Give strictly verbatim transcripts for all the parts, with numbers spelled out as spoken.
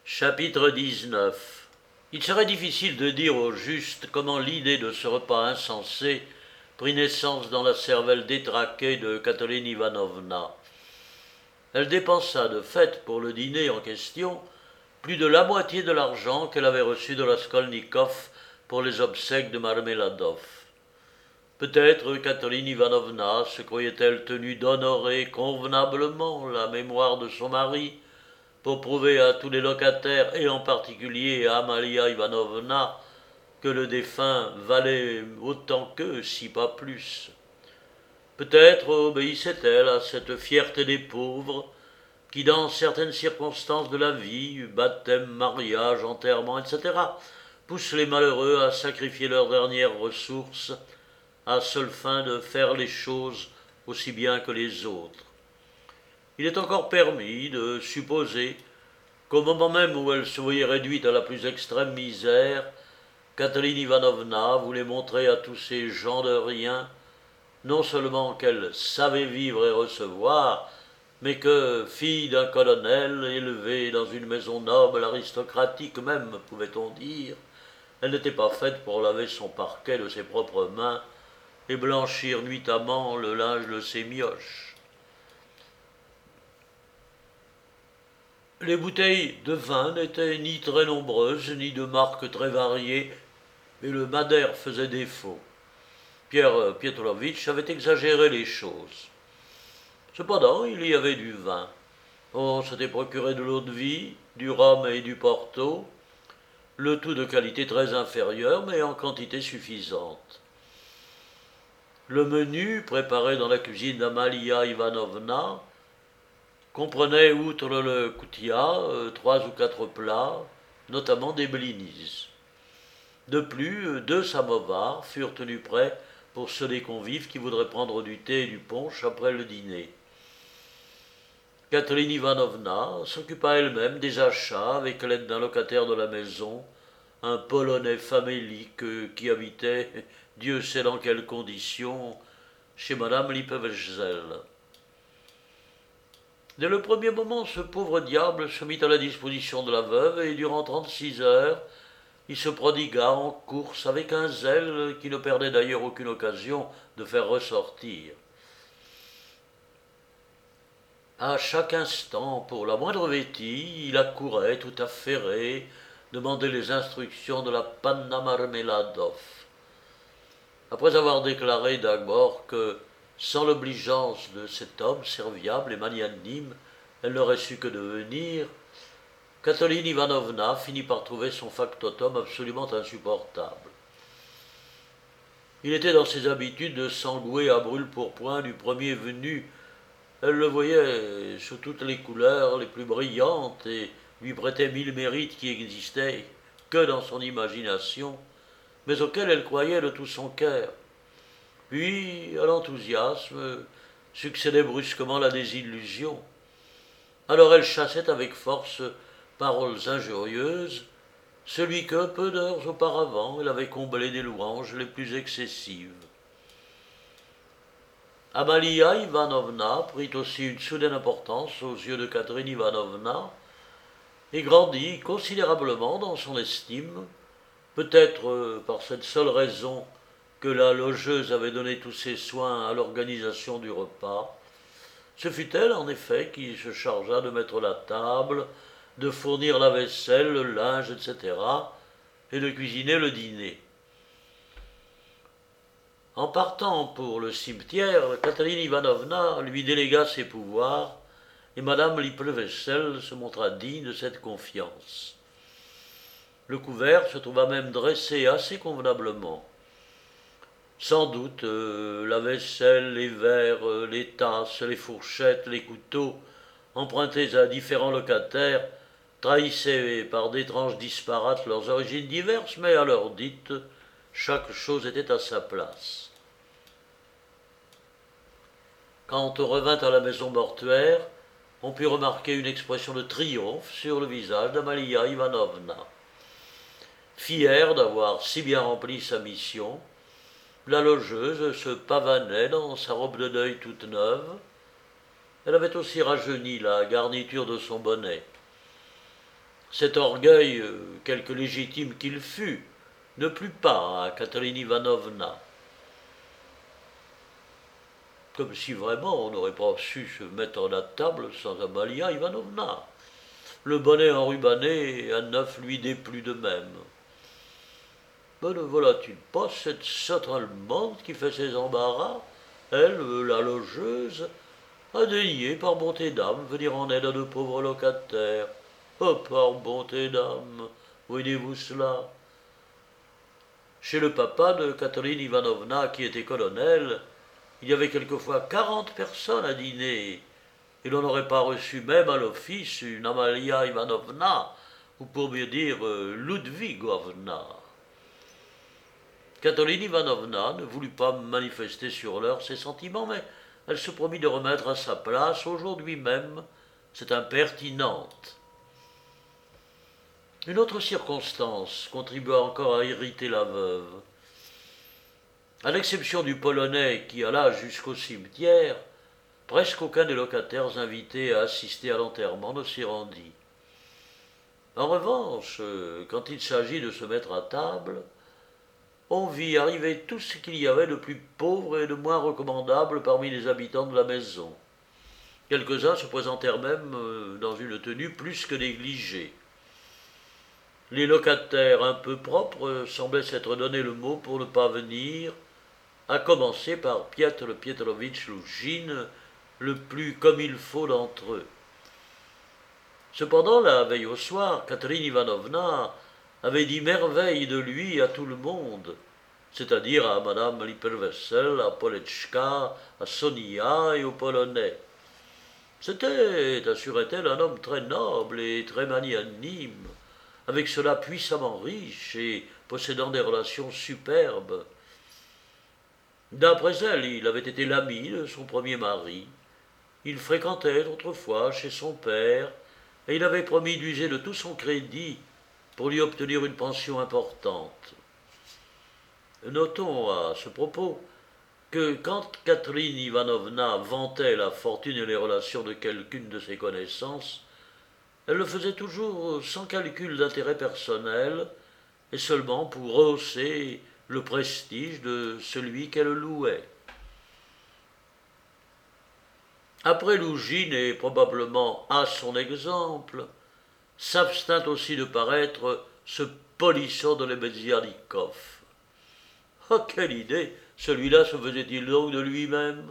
Chapitre dix-neuf. Il serait difficile de dire au juste comment l'idée de ce repas insensé prit naissance dans la cervelle détraquée de Katerine Ivanovna. Elle dépensa de fait pour le dîner en question plus de la moitié de l'argent qu'elle avait reçu de Raskolnikov pour les obsèques de Marmeladov. Peut-être Katerine Ivanovna se croyait-elle tenue d'honorer convenablement la mémoire de son mari pour prouver à tous les locataires, et en particulier à Amalia Ivanovna, que le défunt valait autant qu'eux, si pas plus. Peut-être obéissait-elle à cette fierté des pauvres qui, dans certaines circonstances de la vie, baptême, mariage, enterrement, et cetera, poussent les malheureux à sacrifier leurs dernières ressources à seule fin de faire les choses aussi bien que les autres. Il est encore permis de supposer qu'au moment même où elle se voyait réduite à la plus extrême misère, Katerine Ivanovna voulait montrer à tous ces gens de rien non seulement qu'elle savait vivre et recevoir, mais que, fille d'un colonel élevée dans une maison noble, aristocratique même, pouvait-on dire, elle n'était pas faite pour laver son parquet de ses propres mains et blanchir nuitamment le linge de ses mioches. Les bouteilles de vin n'étaient ni très nombreuses, ni de marques très variées, mais le madère faisait défaut. Pierre Pietrovitch avait exagéré les choses. Cependant, il y avait du vin. On s'était procuré de l'eau-de-vie, du rhum et du porto, le tout de qualité très inférieure, mais en quantité suffisante. Le menu, préparé dans la cuisine d'Amalia Ivanovna, comprenait, outre le koutia, euh, trois ou quatre plats, notamment des blinis. De plus, deux samovars furent tenus prêts pour ceux des convives qui voudraient prendre du thé et du punch après le dîner. Katerine Ivanovna s'occupa elle-même des achats avec l'aide d'un locataire de la maison, un Polonais famélique qui habitait, Dieu sait dans quelles conditions, chez Madame Lippewechsel. Dès le premier moment, ce pauvre diable se mit à la disposition de la veuve et durant trente-six heures, il se prodigua en course avec un zèle qui ne perdait d'ailleurs aucune occasion de faire ressortir. À chaque instant, pour la moindre vétille, il accourait tout affairé, demandait les instructions de la Panna Marmeladov. Après avoir déclaré d'abord que, sans l'obligeance de cet homme serviable et magnanime, elle n'aurait su que devenir, Katerine Ivanovna finit par trouver son factotum absolument insupportable. Il était dans ses habitudes de s'engouer à brûle-pourpoint du premier venu. Elle le voyait sous toutes les couleurs les plus brillantes et lui prêtait mille mérites qui existaient que dans son imagination, mais auxquels elle croyait de tout son cœur. Puis, à l'enthousiasme, succédait brusquement la désillusion. Alors elle chassait avec force paroles injurieuses, celui que, peu d'heures auparavant, elle avait comblé des louanges les plus excessives. Amalia Ivanovna prit aussi une soudaine importance aux yeux de Katerine Ivanovna et grandit considérablement dans son estime, peut-être par cette seule raison que la logeuse avait donné tous ses soins à l'organisation du repas. Ce fut elle, en effet, qui se chargea de mettre la table, de fournir la vaisselle, le linge, et cetera, et de cuisiner le dîner. En partant pour le cimetière, Katerine Ivanovna lui délégua ses pouvoirs, et Madame Lippewechsel se montra digne de cette confiance. Le couvert se trouva même dressé assez convenablement. Sans doute, euh, la vaisselle, les verres, euh, les tasses, les fourchettes, les couteaux, empruntés à différents locataires, trahissaient par d'étranges disparates leurs origines diverses, mais à l'heure dite, chaque chose était à sa place. Quand on revint à la maison mortuaire, on put remarquer une expression de triomphe sur le visage d'Amalia Ivanovna. Fière d'avoir si bien rempli sa mission, la logeuse se pavanait dans sa robe de deuil toute neuve. Elle avait aussi rajeuni la garniture de son bonnet. Cet orgueil, quelque légitime qu'il fût, ne plut pas à Katerine Ivanovna. Comme si vraiment on n'aurait pas su se mettre à table sans Amalia Ivanovna. Le bonnet enrubanné à neuf lui déplut de même. Mais ne voilà-t-il pas cette sotte allemande qui fait ses embarras, elle, la logeuse, a daigné par bonté d'âme venir en aide à de pauvres locataires. Oh, par bonté d'âme, voyez-vous cela? Chez le papa de Katerine Ivanovna, qui était colonel, il y avait quelquefois quarante personnes à dîner, et l'on n'aurait pas reçu même à l'office une Amalia Ivanovna, ou pour mieux dire Ludvigovna. Katerine Ivanovna ne voulut pas manifester sur l'heure ses sentiments, mais elle se promit de remettre à sa place aujourd'hui même cette impertinente. Une autre circonstance contribua encore à irriter la veuve. À l'exception du Polonais qui alla jusqu'au cimetière, presque aucun des locataires invités à assister à l'enterrement ne s'y rendit. En revanche, quand il s'agit de se mettre à table, on vit arriver tout ce qu'il y avait de plus pauvre et de moins recommandable parmi les habitants de la maison. Quelques-uns se présentèrent même dans une tenue plus que négligée. Les locataires un peu propres semblaient s'être donné le mot pour ne pas venir, à commencer par Piotr Pietrovitch Loujine, le plus comme il faut d'entre eux. Cependant, la veille au soir, Katerine Ivanovna avait dit merveille de lui à tout le monde, c'est-à-dire à Madame Lippevessel, à Poletchka, à Sonia et au Polonais. C'était, assurait-elle, un homme très noble et très magnanime, avec cela puissamment riche et possédant des relations superbes. D'après elle, il avait été l'ami de son premier mari. Il fréquentait autrefois chez son père, et il avait promis d'user de tout son crédit pour lui obtenir une pension importante. Notons à ce propos que quand Katerine Ivanovna vantait la fortune et les relations de quelqu'une de ses connaissances, elle le faisait toujours sans calcul d'intérêt personnel et seulement pour rehausser le prestige de celui qu'elle louait. Après Loujine, et probablement à son exemple, s'abstint aussi de paraître ce polisson de Lebezianikov. Oh, quelle idée! Celui-là se faisait-il donc de lui-même?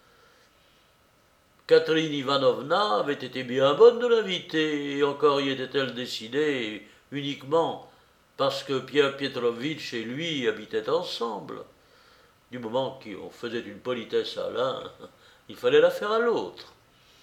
Katerine Ivanovna avait été bien bonne de l'inviter, et encore y était-elle décidée uniquement parce que Pierre Pietrovitch et lui habitaient ensemble. Du moment qu'on faisait une politesse à l'un, il fallait la faire à l'autre.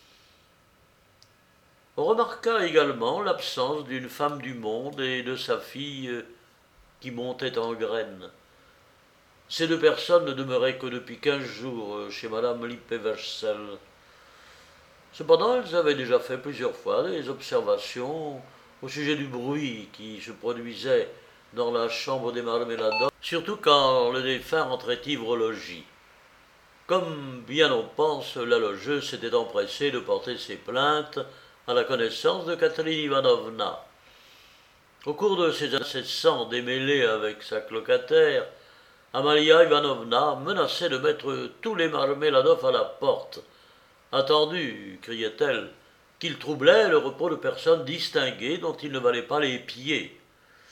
On remarqua également l'absence d'une femme du monde et de sa fille qui montait en graines. Ces deux personnes ne demeuraient que depuis quinze jours chez Madame Lippevessel. Cependant, elles avaient déjà fait plusieurs fois des observations au sujet du bruit qui se produisait dans la chambre des Marmeladov, surtout quand le défunt rentrait ivre au logis. Comme bien on pense, la logeuse s'était empressée de porter ses plaintes à la connaissance de Katerine Ivanovna. Au cours de ces incessants démêlés avec sa locataire, Amalia Ivanovna menaçait de mettre tous les Marmeladov à la porte. « Attendu, criait-elle, qu'il troublait le repos de personnes distinguées dont il ne valait pas les pieds. »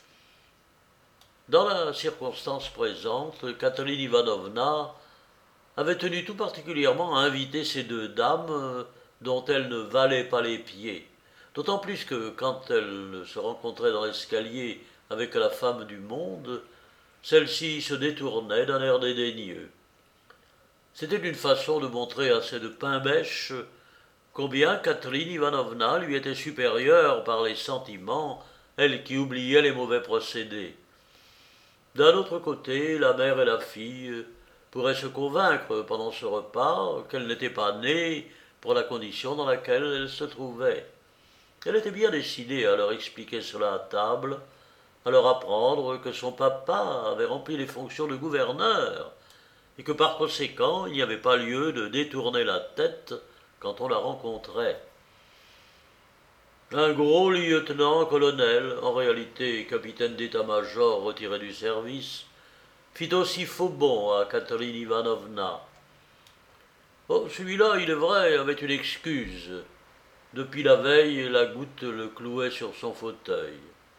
Dans la circonstance présente, Katerine Ivanovna avait tenu tout particulièrement à inviter ces deux dames dont elle ne valait pas les pieds, d'autant plus que quand elle se rencontrait dans l'escalier avec la femme du monde, celle-ci se détournait d'un air dédaigneux. C'était une façon de montrer à cette pain-bêche combien Katerine Ivanovna lui était supérieure par les sentiments, elle qui oubliait les mauvais procédés. D'un autre côté, la mère et la fille pourraient se convaincre pendant ce repas qu'elle n'était pas née pour la condition dans laquelle elle se trouvait. Elle était bien décidée à leur expliquer cela à table, à leur apprendre que son papa avait rempli les fonctions de gouverneur, et que par conséquent il n'y avait pas lieu de détourner la tête quand on la rencontrait. Un gros lieutenant-colonel, en réalité capitaine d'état-major retiré du service, fit aussi faux bond à Catherine Ivanovna. Oh, celui-là, il est vrai, avait une excuse. Depuis la veille, la goutte le clouait sur son fauteuil.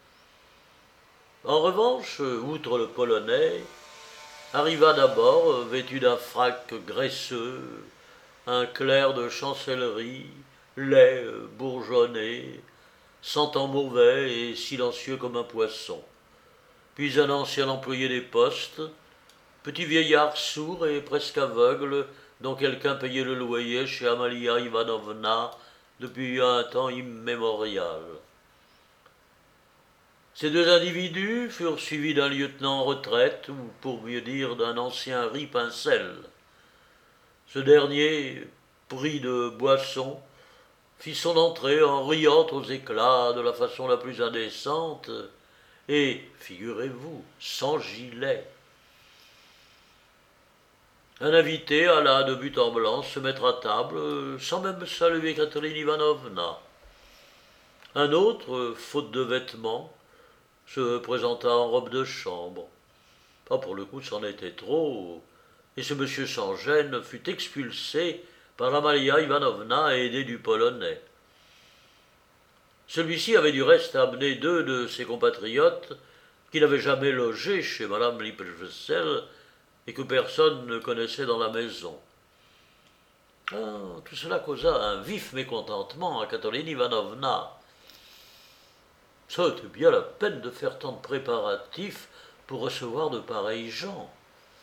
En revanche, outre le Polonais, arriva d'abord, vêtu d'un frac graisseux, un clerc de chancellerie, laid, bourgeonné, sentant mauvais et silencieux comme un poisson. Puis un ancien employé des postes, petit vieillard sourd et presque aveugle, dont quelqu'un payait le loyer chez Amalia Ivanovna depuis un temps immémorial. Ces deux individus furent suivis d'un lieutenant en retraite, ou pour mieux dire d'un ancien ripincelle. Ce dernier, pris de boisson, fit son entrée en riant aux éclats de la façon la plus indécente, et, figurez-vous, sans gilet. Un invité alla de but en blanc se mettre à table, sans même saluer Catherine Ivanovna. Un autre, faute de vêtements, se présenta en robe de chambre. Ah, pour le coup, c'en était trop, et ce monsieur sans gêne fut expulsé par Amalia Ivanovna aidée du Polonais. Celui-ci avait du reste amené deux de ses compatriotes qui n'avaient jamais logé chez Madame Lippevessel et que personne ne connaissait dans la maison. Ah, tout cela causa un vif mécontentement à Catherine Ivanovna. Ça était bien la peine de faire tant de préparatifs pour recevoir de pareils gens.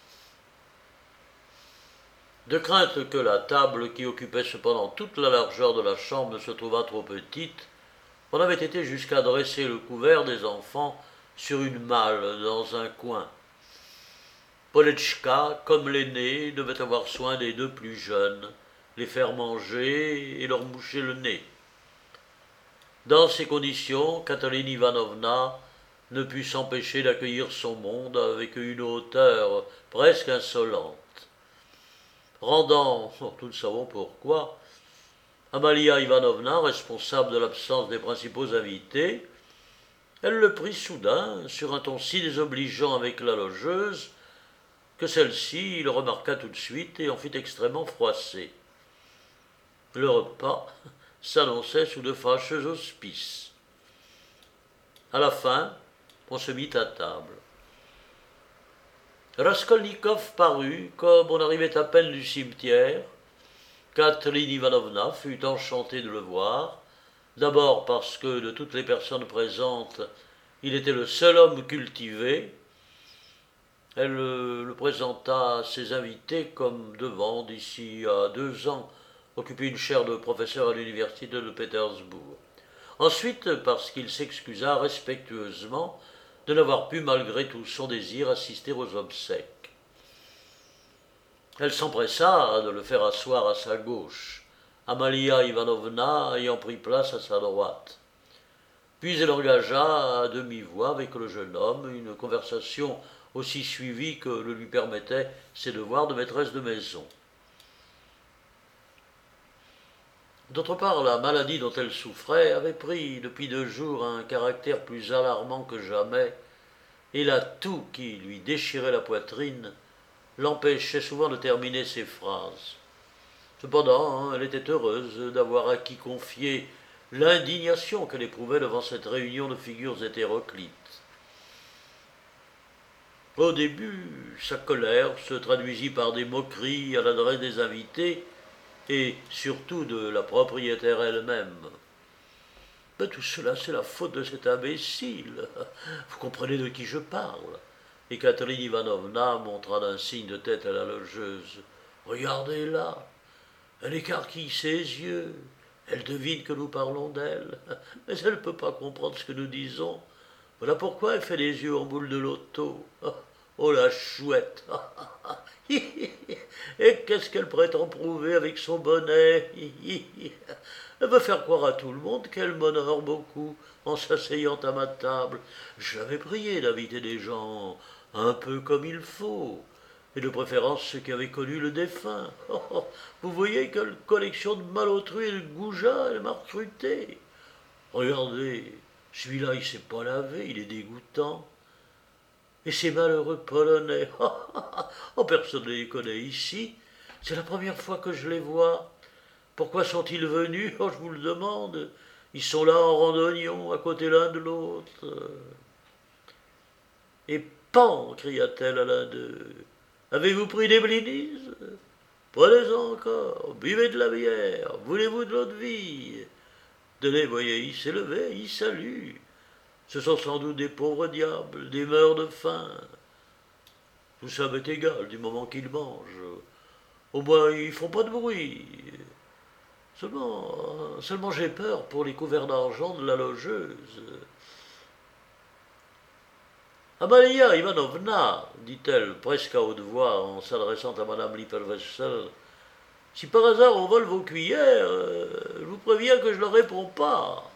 De crainte que la table qui occupait cependant toute la largeur de la chambre ne se trouvât trop petite, on avait été jusqu'à dresser le couvert des enfants sur une malle dans un coin. Poletchka, comme l'aîné, devait avoir soin des deux plus jeunes, les faire manger et leur moucher le nez. Dans ces conditions, Catherine Ivanovna ne put s'empêcher d'accueillir son monde avec une hauteur presque insolente. Rendant, nous ne savons pourquoi, Amalia Ivanovna, responsable de l'absence des principaux invités, elle le prit soudain sur un ton si désobligeant avec la logeuse que celle-ci le remarqua tout de suite et en fut extrêmement froissée. Le repas s'annonçait sous de fâcheux auspices. À la fin, on se mit à table. Raskolnikov parut comme on arrivait à peine du cimetière. Catherine Ivanovna fut enchantée de le voir, d'abord parce que de toutes les personnes présentes, il était le seul homme cultivé. Elle le présenta à ses invités comme devant, d'ici à deux ans, occuper une chaire de professeur à l'université de Pétersbourg. Ensuite, parce qu'il s'excusa respectueusement de n'avoir pu, malgré tout son désir, assister aux obsèques. Elle s'empressa de le faire asseoir à sa gauche, Amalia Ivanovna ayant pris place à sa droite. Puis elle engagea à demi-voix avec le jeune homme une conversation aussi suivie que le lui permettaient ses devoirs de maîtresse de maison. D'autre part, la maladie dont elle souffrait avait pris depuis deux jours un caractère plus alarmant que jamais, et la toux qui lui déchirait la poitrine l'empêchait souvent de terminer ses phrases. Cependant, elle était heureuse d'avoir à qui confier l'indignation qu'elle éprouvait devant cette réunion de figures hétéroclites. Au début, sa colère se traduisit par des moqueries à l'adresse des invités et surtout de la propriétaire elle-même. Mais tout cela, c'est la faute de cet imbécile. Vous comprenez de qui je parle. Et Catherine Ivanovna montra d'un signe de tête à la logeuse. Regardez-la. Elle écarquille ses yeux. Elle devine que nous parlons d'elle. Mais elle ne peut pas comprendre ce que nous disons. Voilà pourquoi elle fait des yeux en boule de loto. Oh, la chouette. Et qu'est-ce qu'elle prétend prouver avec son bonnet? Elle veut faire croire à tout le monde qu'elle m'honore beaucoup en s'asseyant à ma table. J'avais prié d'inviter des gens un peu comme il faut, et de préférence ceux qui avaient connu le défunt. Oh, oh, vous voyez quelle collection de malotru et de goujats elle m'a recruté. Regardez, celui-là, il s'est pas lavé, il est dégoûtant. Et ces malheureux Polonais, oh, personne ne les connaît ici. C'est la première fois que je les vois. Pourquoi sont-ils venus? Oh, je vous le demande. Ils sont là en randonnion, à côté l'un de l'autre. Et pan, cria-t-elle à l'un d'eux. Avez-vous pris des blinis? Prenez-en encore, buvez de la bière, voulez-vous de l'eau de vie? Tenez, voyez, il s'est levé, il salue. Ce sont sans doute des pauvres diables, des meurs de faim. Tout ça m'est égal du moment qu'ils mangent. Au moins, ils font pas de bruit. Seulement, seulement j'ai peur pour les couverts d'argent de la logeuse. Amalia Ivanovna, dit-elle presque à haute voix en s'adressant à Madame Lippelwechsel, si par hasard on vole vos cuillères, euh, je vous préviens que je ne réponds pas.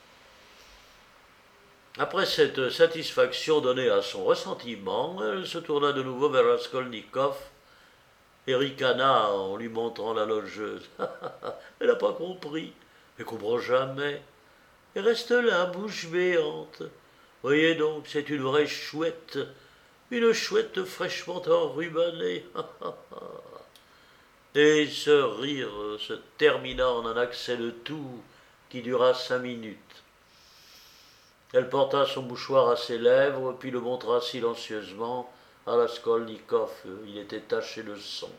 Après cette satisfaction donnée à son ressentiment, elle se tourna de nouveau vers Raskolnikov et ricana en lui montrant la logeuse. Elle n'a pas compris, elle comprend jamais. Elle reste là, bouche béante. Voyez donc, c'est une vraie chouette, une chouette fraîchement enrubannée. Et ce rire se termina en un accès de toux qui dura cinq minutes. Elle porta son mouchoir à ses lèvres, puis le montra silencieusement à Raskolnikov. Il était taché de sang.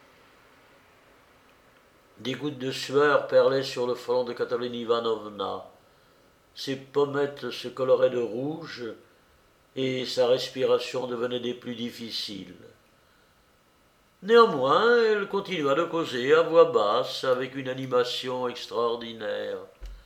Des gouttes de sueur perlaient sur le front de Katerine Ivanovna. Ses pommettes se coloraient de rouge et sa respiration devenait des plus difficiles. Néanmoins, elle continua de causer à voix basse avec une animation extraordinaire.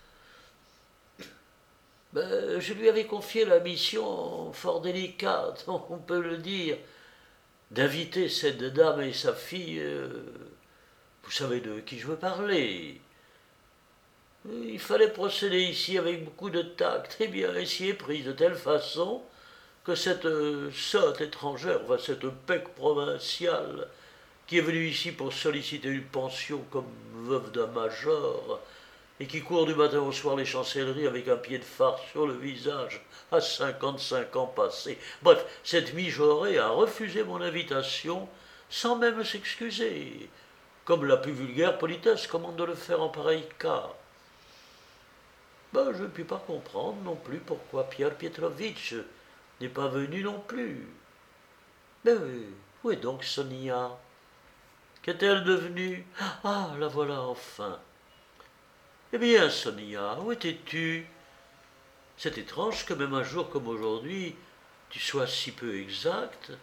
Ben, je lui avais confié la mission fort délicate, on peut le dire, d'inviter cette dame et sa fille. Euh, vous savez de qui je veux parler. Il fallait procéder ici avec beaucoup de tact. Eh bien, elle s'y est prise de telle façon que cette euh, sotte étrangère, enfin cette pec provinciale, qui est venue ici pour solliciter une pension comme veuve d'un major, et qui court du matin au soir les chancelleries avec un pied de farce sur le visage, à cinquante-cinq ans passés. Bref, cette mijaurée a refusé mon invitation sans même s'excuser, comme la plus vulgaire politesse commande de le faire en pareil cas. Ben, je ne puis pas comprendre non plus pourquoi Pierre Pietrovitch n'est pas venu non plus. Mais où est donc Sonia? Qu'est-elle devenue? Ah, la voilà enfin. Eh bien, Sonia, où étais-tu? C'est étrange que même un jour comme aujourd'hui, tu sois si peu exact.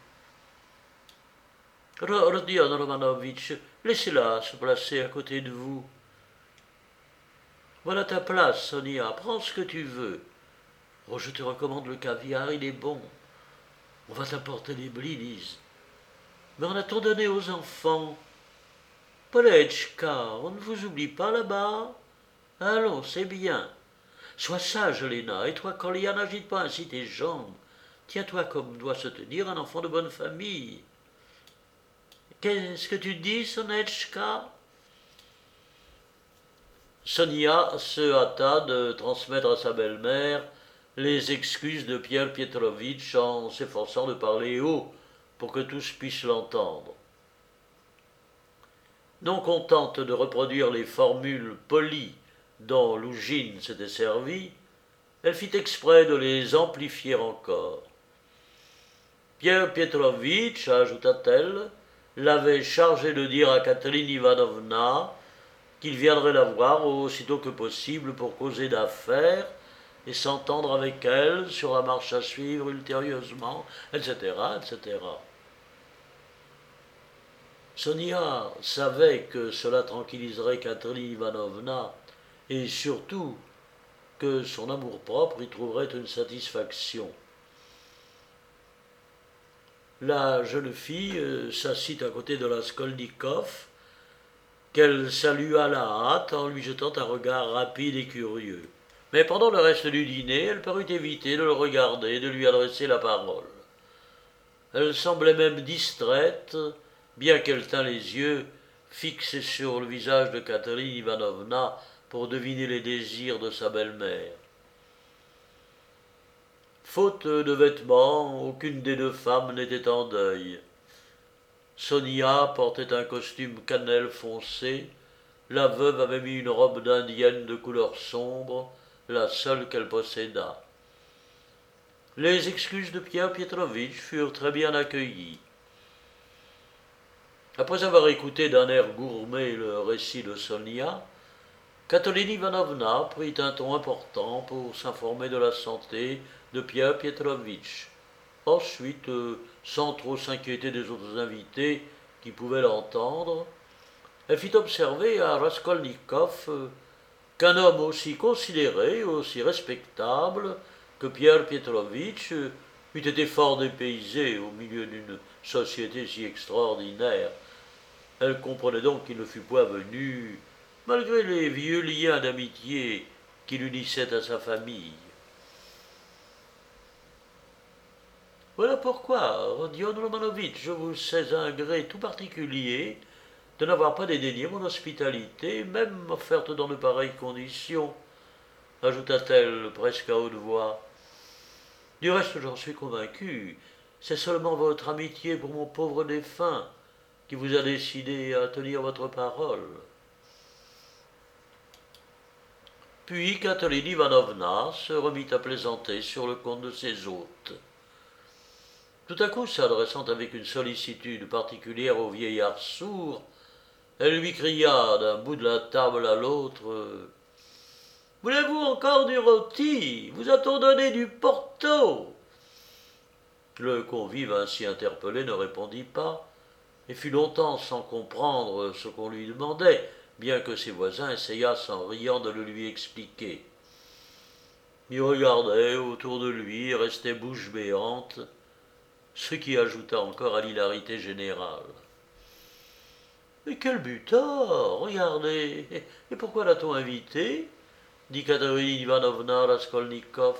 Rodion Romanovitch, laissez-la se placer à côté de vous. Voilà ta place, Sonia, prends ce que tu veux. Oh, je te recommande le caviar, il est bon. On va t'apporter des blinis. Mais en a-t-on donné aux enfants? Polechka, on ne vous oublie pas là-bas? Allons, c'est bien. Sois sage, Léna, et toi, Kolya, n'agite pas ainsi tes jambes. Tiens-toi comme doit se tenir un enfant de bonne famille. Qu'est-ce que tu dis, Sonetchka? Sonia se hâta de transmettre à sa belle-mère les excuses de Pierre Pietrovitch en s'efforçant de parler haut pour que tous puissent l'entendre. Non contente de reproduire les formules polies dont Lougine s'était servie, elle fit exprès de les amplifier encore. Pierre Pietrovitch, ajouta-t-elle, l'avait chargé de dire à Katerine Ivanovna qu'il viendrait la voir aussitôt que possible pour causer d'affaires et s'entendre avec elle sur la marche à suivre ultérieurement, et cetera, et cetera. Sonia savait que cela tranquilliserait Katerine Ivanovna et surtout que son amour-propre y trouverait une satisfaction. La jeune fille euh, s'assit à côté de Raskolnikov, qu'elle salua à la hâte en lui jetant un regard rapide et curieux. Mais pendant le reste du dîner, elle parut éviter de le regarder et de lui adresser la parole. Elle semblait même distraite, bien qu'elle tînt les yeux fixés sur le visage de Katerine Ivanovna pour deviner les désirs de sa belle-mère. Faute de vêtements, aucune des deux femmes n'était en deuil. Sonia portait un costume cannelle foncé, la veuve avait mis une robe d'indienne de couleur sombre, la seule qu'elle possédât. Les excuses de Pierre Pietrovitch furent très bien accueillies. Après avoir écouté d'un air gourmé le récit de Sonia, Katerina Ivanovna prit un ton important pour s'informer de la santé de Pierre Pietrovitch. Ensuite, euh, sans trop s'inquiéter des autres invités qui pouvaient l'entendre, elle fit observer à Raskolnikov euh, qu'un homme aussi considéré, aussi respectable que Pierre Pietrovitch euh, eût été fort dépaysé au milieu d'une société si extraordinaire. Elle comprenait donc qu'il ne fût point venu, malgré les vieux liens d'amitié qui l'unissaient à sa famille. Voilà pourquoi, Rodion Romanovitch, je vous sais un gré tout particulier de n'avoir pas dédaigné mon hospitalité, même offerte dans de pareilles conditions, ajouta-t-elle presque à haute voix. Du reste, j'en suis convaincu, c'est seulement votre amitié pour mon pauvre défunt qui vous a décidé à tenir votre parole. Puis Katerina Ivanovna se remit à plaisanter sur le compte de ses hôtes. Tout à coup, s'adressant avec une sollicitude particulière au vieillard sourd, elle lui cria d'un bout de la table à l'autre « Voulez-vous encore du rôti? Vous a-t-on donné du Porto ?» Le convive ainsi interpellé ne répondit pas, et fut longtemps sans comprendre ce qu'on lui demandait, bien que ses voisins essayassent en riant de le lui expliquer. Il regardait autour de lui et restait bouche béante, ce qui ajouta encore à l'hilarité générale. « Mais quel butor! Regardez! Et pourquoi l'a-t-on invité ?» dit Katerina Ivanovna Raskolnikov.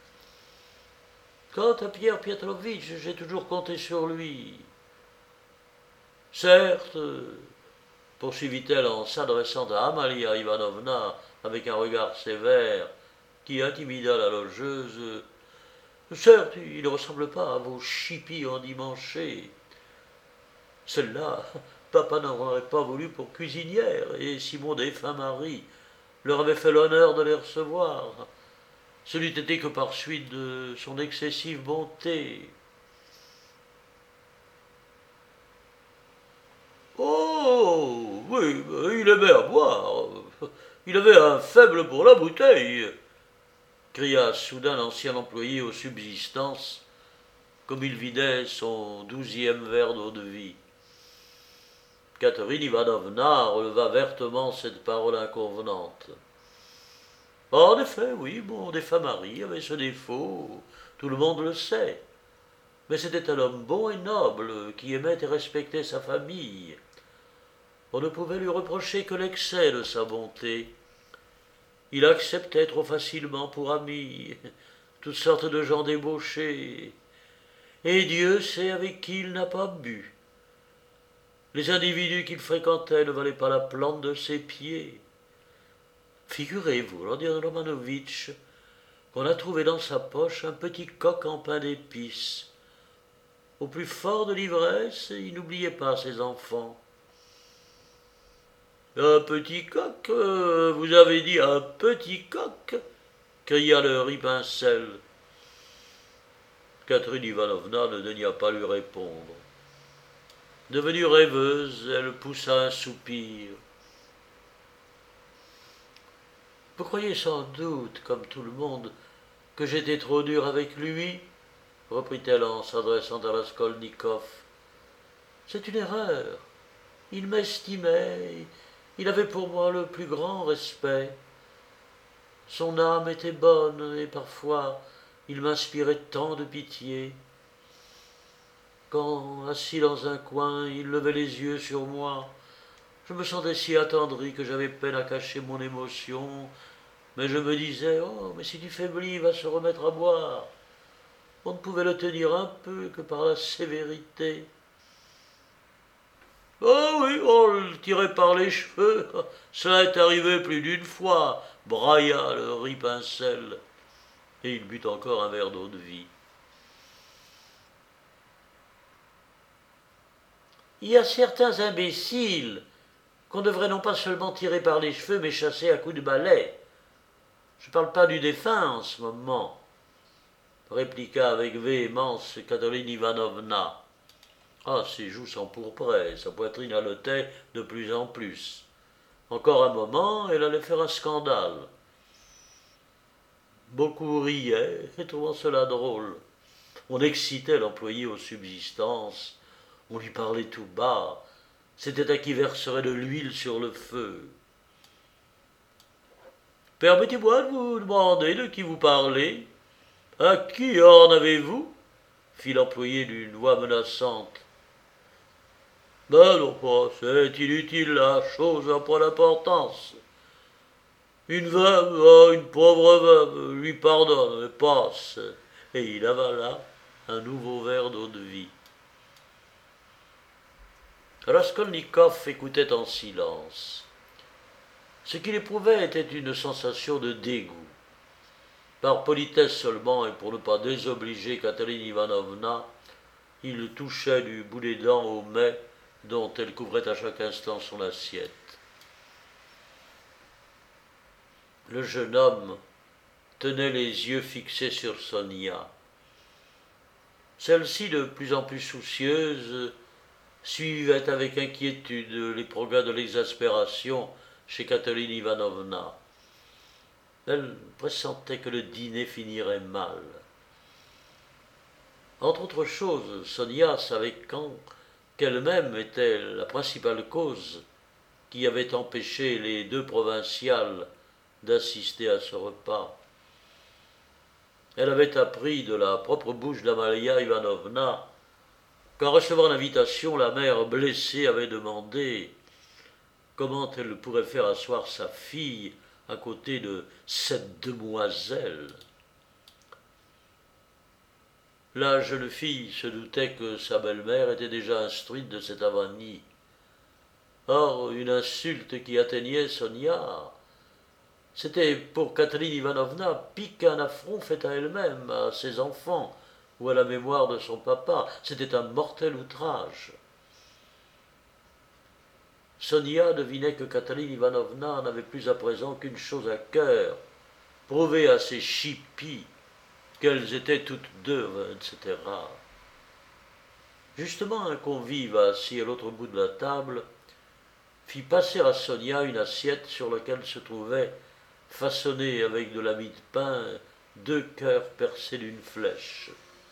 « Quant à Pierre Pietrovitch, j'ai toujours compté sur lui. » Certes, poursuivit-elle en s'adressant à Amalia Ivanovna avec un regard sévère qui intimida la logeuse, certes, il ne ressemble pas à vos chippies endimanchées. Celle-là, papa n'en aurait pas voulu pour cuisinière, et si mon défunt mari leur avait fait l'honneur de les recevoir, ce n'eût été que par suite de son excessive bonté. Oh, oui, il aimait à boire. Il avait un faible pour la bouteille, cria soudain l'ancien employé aux subsistances, comme il vidait son douzième verre d'eau-de-vie. Katerina Ivanovna releva vertement cette parole inconvenante. En effet, oui, mon défunt mari avait ce défaut, tout le monde le sait. Mais c'était un homme bon et noble, qui aimait et respectait sa famille. On ne pouvait lui reprocher que l'excès de sa bonté. Il acceptait trop facilement pour amis toutes sortes de gens débauchés, et Dieu sait avec qui il n'a pas bu. Les individus qu'il fréquentait ne valaient pas la plante de ses pieds. Figurez-vous, Rodion Romanovitch, qu'on a trouvé dans sa poche un petit coq en pain d'épices. Au plus fort de l'ivresse, il n'oubliait pas ses enfants. Un petit coq, euh, vous avez dit un petit coq, cria le ripincelle. Katerina Ivanovna ne daigna pas lui répondre. Devenue rêveuse, elle poussa un soupir. Vous croyez sans doute, comme tout le monde, que j'étais trop dur avec lui, reprit-elle en s'adressant à Raskolnikov. C'est une erreur. Il m'estimait, il avait pour moi le plus grand respect. Son âme était bonne, et parfois il m'inspirait tant de pitié. Quand, assis dans un coin, il levait les yeux sur moi, je me sentais si attendri que j'avais peine à cacher mon émotion, mais je me disais « Oh, mais si tu faiblis, il va se remettre à boire !» On ne pouvait le tenir un peu que par la sévérité. Oh oui, on le tirait par les cheveux. Cela est arrivé plus d'une fois, brailla le ripincelle, et il but encore un verre d'eau de vie. Il y a certains imbéciles qu'on devrait non pas seulement tirer par les cheveux, mais chasser à coups de balai. Je ne parle pas du défunt en ce moment, répliqua avec véhémence Katerine Ivanovna. Ah, ses joues s'empourpraient, sa poitrine haletait de plus en plus. Encore un moment, elle allait faire un scandale. Beaucoup riaient, trouvant cela drôle. On excitait l'employé aux subsistances, on lui parlait tout bas, c'était à qui verserait de l'huile sur le feu. Permettez-moi de vous demander de qui vous parlez. À qui en avez-vous? Fit l'employé d'une voix menaçante. Ben non pas, c'est inutile, la chose n'a pas d'importance. Une veuve, oh, une pauvre veuve, lui pardonne, mais passe. Et il avala un nouveau verre d'eau de vie. Raskolnikov écoutait en silence. Ce qu'il éprouvait était une sensation de dégoût. Par politesse seulement, et pour ne pas désobliger Katerine Ivanovna, il touchait du bout des dents au mets dont elle couvrait à chaque instant son assiette. Le jeune homme tenait les yeux fixés sur Sonia. Celle-ci, de plus en plus soucieuse, suivait avec inquiétude les progrès de l'exaspération chez Katerine Ivanovna. Elle pressentait que le dîner finirait mal. Entre autres choses, Sonia savait quand qu'elle-même était la principale cause qui avait empêché les deux provinciales d'assister à ce repas. Elle avait appris de la propre bouche d'Amalia Ivanovna qu'en recevant l'invitation, la mère blessée avait demandé comment elle pourrait faire asseoir sa fille à côté de cette demoiselle. La jeune fille se doutait que sa belle-mère était déjà instruite de cette avanie. Or, une insulte qui atteignait Sonia, c'était pour Katerine Ivanovna pis qu'un affront fait à elle-même, à ses enfants ou à la mémoire de son papa. C'était un mortel outrage. Sonia devinait que Katerine Ivanovna n'avait plus à présent qu'une chose à cœur, prouver à ses chippies qu'elles étaient toutes deux, et cetera. Justement, un convive assis à l'autre bout de la table fit passer à Sonia une assiette sur laquelle se trouvaient, façonnés avec de la mie de pain, deux cœurs percés d'une flèche.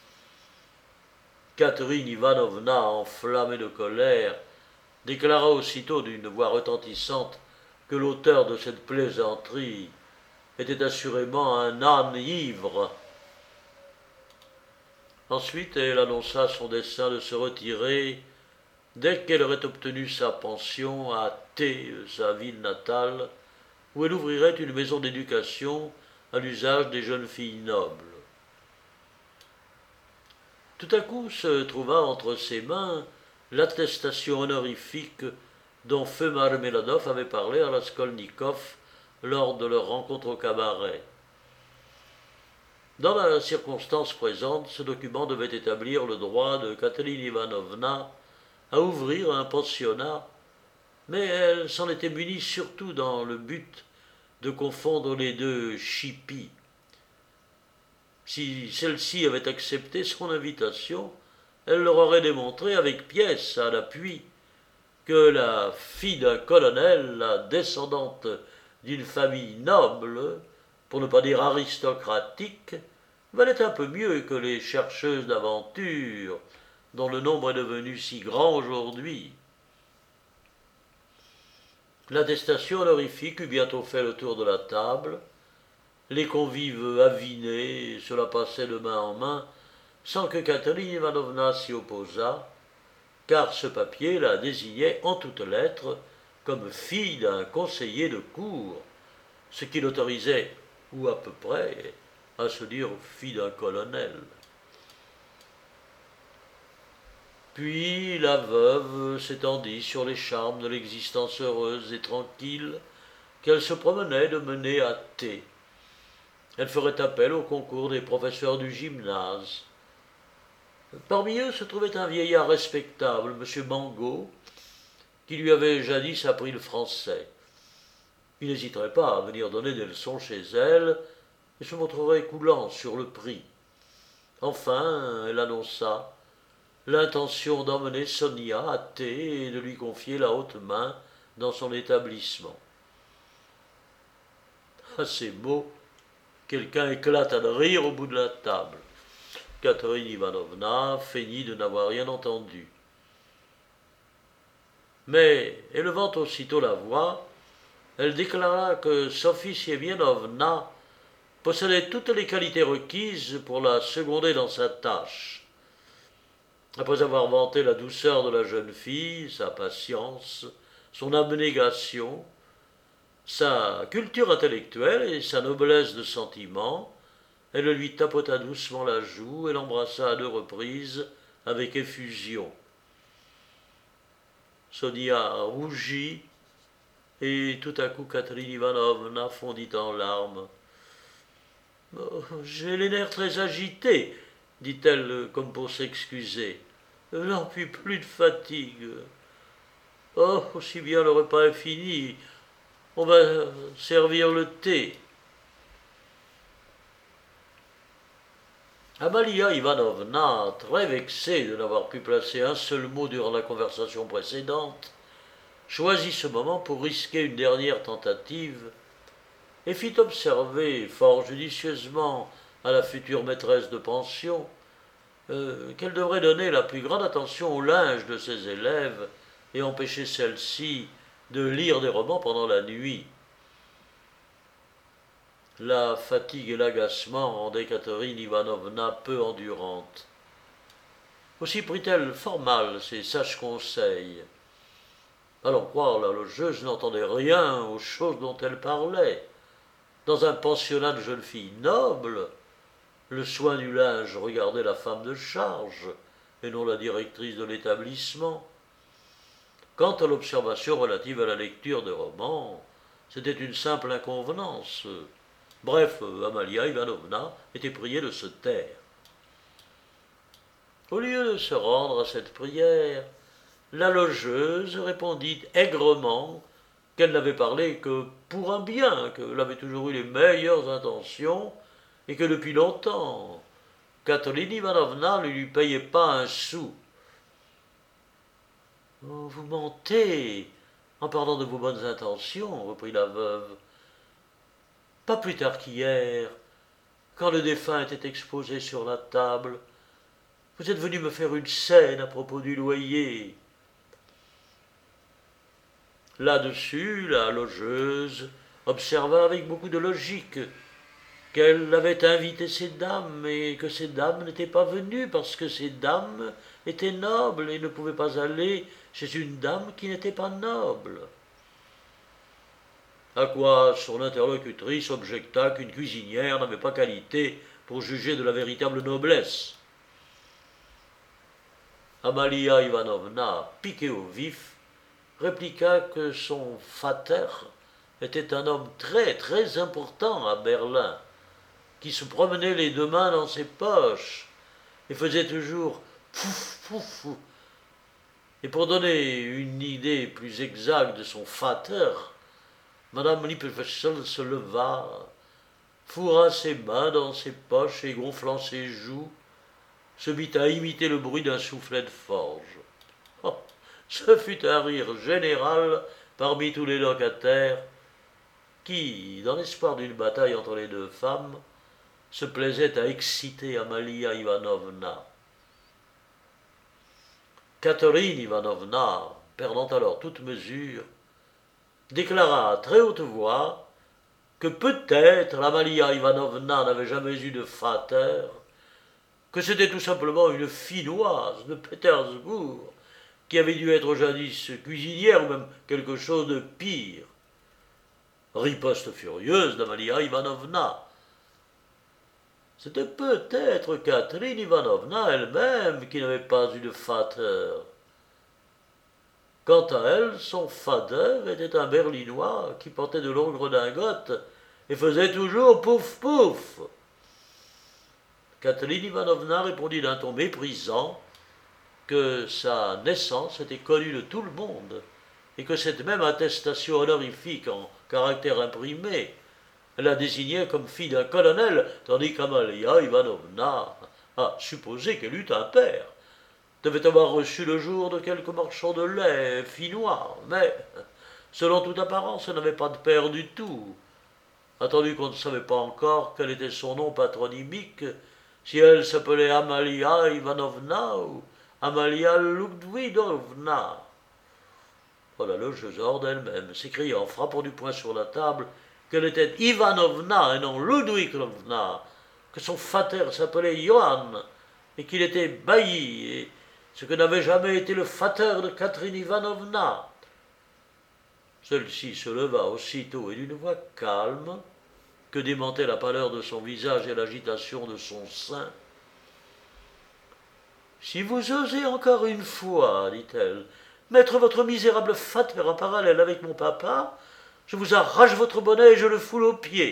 Katerine Ivanovna, enflammée de colère, déclara aussitôt d'une voix retentissante que l'auteur de cette plaisanterie était assurément un âne ivre. Ensuite, elle annonça son dessein de se retirer dès qu'elle aurait obtenu sa pension à T, sa ville natale, où elle ouvrirait une maison d'éducation à l'usage des jeunes filles nobles. Tout à coup se trouva entre ses mains l'attestation honorifique dont feu Marmeladov avait parlé à Raskolnikov lors de leur rencontre au cabaret. Dans la circonstance présente, ce document devait établir le droit de Katerine Ivanovna à ouvrir un pensionnat, mais elle s'en était munie surtout dans le but de confondre les deux chippies. Si celle-ci avait accepté son invitation, elle leur aurait démontré avec pièces à l'appui que la fille d'un colonel, la descendante d'une famille noble, pour ne pas dire aristocratique, valait un peu mieux que les chercheuses d'aventure, dont le nombre est devenu si grand aujourd'hui. L'attestation honorifique eut bientôt fait le tour de la table. Les convives avinés, cela passait de main en main, sans que Katerine Ivanovna s'y opposât, car ce papier la désignait en toutes lettres comme fille d'un conseiller de cour, ce qui l'autorisait, ou à peu près, à se dire fille d'un colonel. Puis la veuve s'étendit sur les charmes de l'existence heureuse et tranquille qu'elle se promenait de mener à thé. Elle ferait appel au concours des professeurs du gymnase. Parmi eux se trouvait un vieillard respectable, M. Mangot, qui lui avait jadis appris le français. Il n'hésiterait pas à venir donner des leçons chez elle et se montrerait coulant sur le prix. Enfin, elle annonça l'intention d'emmener Sonia à thé et de lui confier la haute main dans son établissement. À ces mots, quelqu'un éclata de rire au bout de la table. Catherine Ivanovna feignit de n'avoir rien entendu. Mais, élevant aussitôt la voix, elle déclara que Sophie Semyonovna possédait toutes les qualités requises pour la seconder dans sa tâche. Après avoir vanté la douceur de la jeune fille, sa patience, son abnégation, sa culture intellectuelle et sa noblesse de sentiment, elle lui tapota doucement la joue et l'embrassa à deux reprises avec effusion. Sonia rougit et tout à coup Catherine Ivanovna fondit en larmes. Oh, « J'ai les nerfs très agités, dit-elle comme pour s'excuser. Je n'en puis plus de fatigue. Oh, aussi bien le repas est fini. On va servir le thé. » Amalia Ivanovna, très vexée de n'avoir pu placer un seul mot durant la conversation précédente, choisit ce moment pour risquer une dernière tentative et fit observer fort judicieusement à la future maîtresse de pension euh, qu'elle devrait donner la plus grande attention au linge de ses élèves et empêcher celle-ci de lire des romans pendant la nuit. La fatigue et l'agacement rendaient Catherine Ivanovna peu endurante. Aussi prit-elle fort mal ses sages conseils. À l'en croire, la logeuse n'entendait rien aux choses dont elle parlait. Dans un pensionnat de jeunes filles nobles, le soin du linge regardait la femme de charge et non la directrice de l'établissement. Quant à l'observation relative à la lecture de romans, c'était une simple inconvenance. Bref, Amalia Ivanovna était priée de se taire. Au lieu de se rendre à cette prière, la logeuse répondit aigrement qu'elle n'avait parlé que pour un bien, qu'elle avait toujours eu les meilleures intentions et que depuis longtemps, Catherine Ivanovna ne lui payait pas un sou. « Vous mentez en parlant de vos bonnes intentions, reprit la veuve. Pas plus tard qu'hier, quand le défunt était exposé sur la table, vous êtes venu me faire une scène à propos du loyer. » Là-dessus, la logeuse observa avec beaucoup de logique qu'elle avait invité ces dames et que ces dames n'étaient pas venues parce que ces dames étaient nobles et ne pouvaient pas aller chez une dame qui n'était pas noble. À quoi son interlocutrice objecta qu'une cuisinière n'avait pas qualité pour juger de la véritable noblesse. Amalia Ivanovna, piquée au vif, répliqua que son Vater était un homme très très important à Berlin, qui se promenait les deux mains dans ses poches et faisait toujours pouf pouf pouf. Et pour donner une idée plus exacte de son Vater, Madame Lippefessel se leva, fourra ses mains dans ses poches et gonflant ses joues, se mit à imiter le bruit d'un soufflet de forge. Oh, ce fut un rire général parmi tous les locataires qui, dans l'espoir d'une bataille entre les deux femmes, se plaisaient à exciter Amalia Ivanovna. Catherine Ivanovna, perdant alors toute mesure, déclara à très haute voix que peut-être Amalia Ivanovna n'avait jamais eu de Vater, que c'était tout simplement une Finnoise de Pétersbourg qui avait dû être jadis cuisinière ou même quelque chose de pire. Riposte furieuse d'Amalia Ivanovna. C'était peut-être Catherine Ivanovna elle-même qui n'avait pas eu de fater. Quant à elle, son fader était un berlinois qui portait de longues redingotes et faisait toujours pouf pouf. Catherine Ivanovna répondit d'un ton méprisant que sa naissance était connue de tout le monde et que cette même attestation honorifique en caractère imprimé la désignait comme fille d'un colonel, tandis qu'Amalia Ivanovna, à supposer qu'elle eût un père, devait avoir reçu le jour de quelque marchand de lait finnois, mais, selon toute apparence, elle n'avait pas de père du tout, attendu qu'on ne savait pas encore quel était son nom patronymique, si elle s'appelait Amalia Ivanovna ou Amalia Ludvidovna. Oh, la logeuse hors d'elle-même s'écria en frappant du poing sur la table qu'elle était Ivanovna et non Ludvigovna, que son fater s'appelait Johann et qu'il était bailli, et ce que n'avait jamais été le fater de Catherine Ivanovna. Celle-ci se leva aussitôt et d'une voix calme, que démentaient la pâleur de son visage et l'agitation de son sein. « Si vous osez encore une fois, dit-elle, mettre votre misérable fater en parallèle avec mon papa, je vous arrache votre bonnet et je le foule aux pieds. »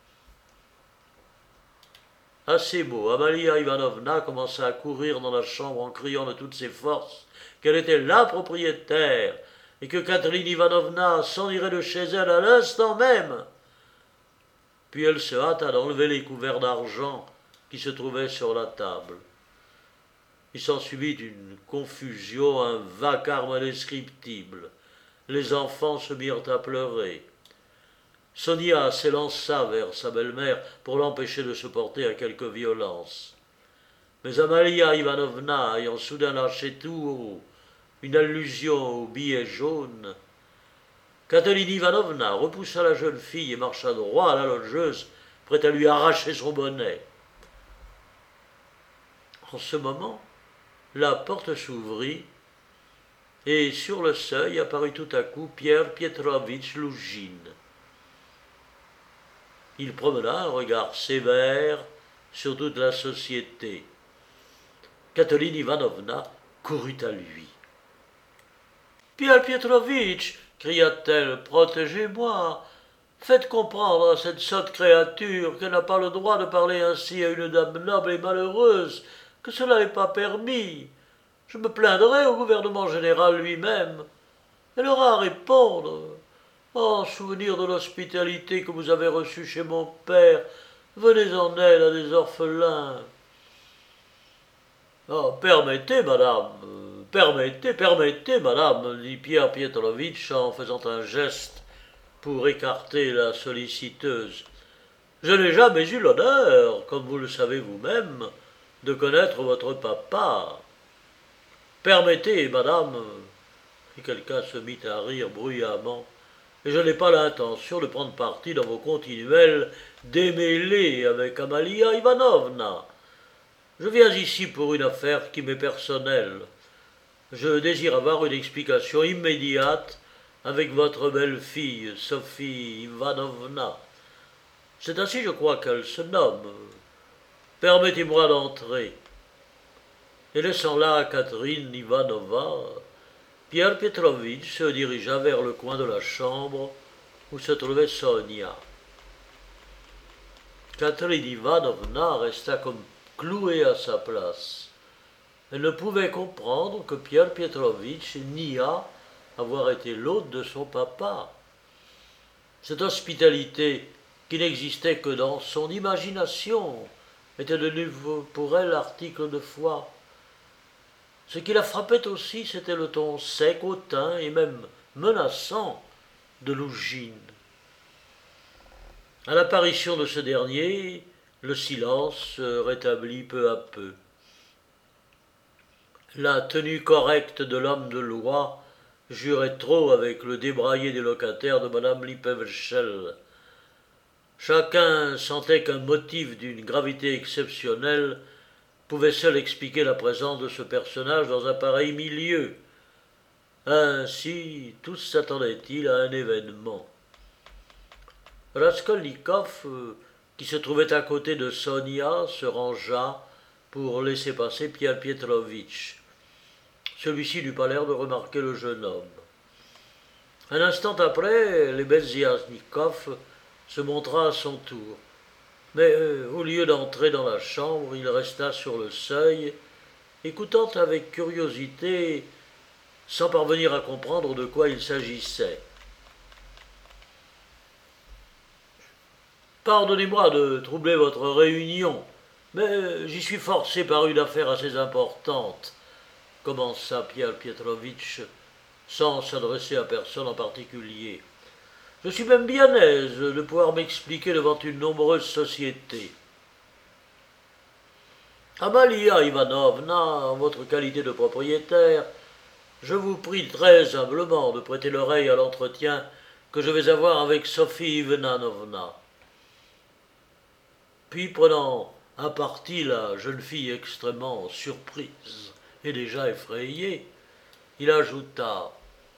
À ces mots, Amalia Ivanovna commença à courir dans la chambre en criant de toutes ses forces qu'elle était la propriétaire et que Catherine Ivanovna s'en irait de chez elle à l'instant même. Puis elle se hâta d'enlever les couverts d'argent qui se trouvaient sur la table. Il s'ensuivit une confusion, un vacarme indescriptible. Les enfants se mirent à pleurer. Sonia s'élança vers sa belle-mère pour l'empêcher de se porter à quelque violence. Mais Amalia Ivanovna, ayant soudain lâché tout haut une allusion au billet jaune, Catherine Ivanovna repoussa la jeune fille et marcha droit à la logeuse, prête à lui arracher son bonnet. En ce moment, la porte s'ouvrit, et sur le seuil apparut tout à coup Pierre Pietrovitch Lougine. Il promena un regard sévère sur toute la société. Catherine Ivanovna courut à lui. « Pierre Pietrovitch, cria-t-elle, protégez-moi. Faites comprendre à cette sotte créature qu'elle n'a pas le droit de parler ainsi à une dame noble et malheureuse, que cela n'est pas permis. Je me plaindrai au gouvernement général lui-même. Elle aura à répondre. En souvenir de l'hospitalité que vous avez reçue chez mon père, venez en aide à des orphelins. »« Oh, permettez, madame, euh, permettez, permettez, madame, dit Pierre Pietrovitch en faisant un geste pour écarter la solliciteuse. Je n'ai jamais eu l'honneur, comme vous le savez vous-même, de connaître votre papa. Permettez, madame, et quelqu'un se mit à rire bruyamment, et je n'ai pas l'intention de prendre parti dans vos continuels démêlés avec Amalia Ivanovna. Je viens ici pour une affaire qui m'est personnelle. Je désire avoir une explication immédiate avec votre belle-fille, Sophie Ivanovna. C'est ainsi, je crois, qu'elle se nomme. Permettez-moi d'entrer. » Et laissant là Catherine Ivanova, Pierre Pietrovitch se dirigea vers le coin de la chambre où se trouvait Sonia. Catherine Ivanovna resta comme clouée à sa place. Elle ne pouvait comprendre que Pierre Pietrovitch niât avoir été l'hôte de son papa. Cette hospitalité, qui n'existait que dans son imagination, était de nouveau pour elle article de foi. Ce qui la frappait aussi, c'était le ton sec, hautain et même menaçant de Lougine. À l'apparition de ce dernier, le silence se rétablit peu à peu. La tenue correcte de l'homme de loi jurait trop avec le débraillé des locataires de madame Lippewechsel. Chacun sentait qu'un motif d'une gravité exceptionnelle pouvait seul expliquer la présence de ce personnage dans un pareil milieu. Ainsi, tous s'attendaient-ils à un événement. Raskolnikov, qui se trouvait à côté de Sonia, se rangea pour laisser passer Pierre Pietrovitch. Celui-ci n'eut pas l'air de remarquer le jeune homme. Un instant après, Lebeziatnikov se montra à son tour. Mais euh, au lieu d'entrer dans la chambre, il resta sur le seuil, écoutant avec curiosité, sans parvenir à comprendre de quoi il s'agissait. « Pardonnez-moi de troubler votre réunion, mais j'y suis forcé par une affaire assez importante, » commença Pierre Pietrovitch, sans s'adresser à personne en particulier. « Je suis même bien aise de pouvoir m'expliquer devant une nombreuse société. Amalia Ivanovna, en votre qualité de propriétaire, je vous prie très humblement de prêter l'oreille à l'entretien que je vais avoir avec Sophie Ivanovna. » Puis, prenant à partie la jeune fille extrêmement surprise et déjà effrayée, il ajouta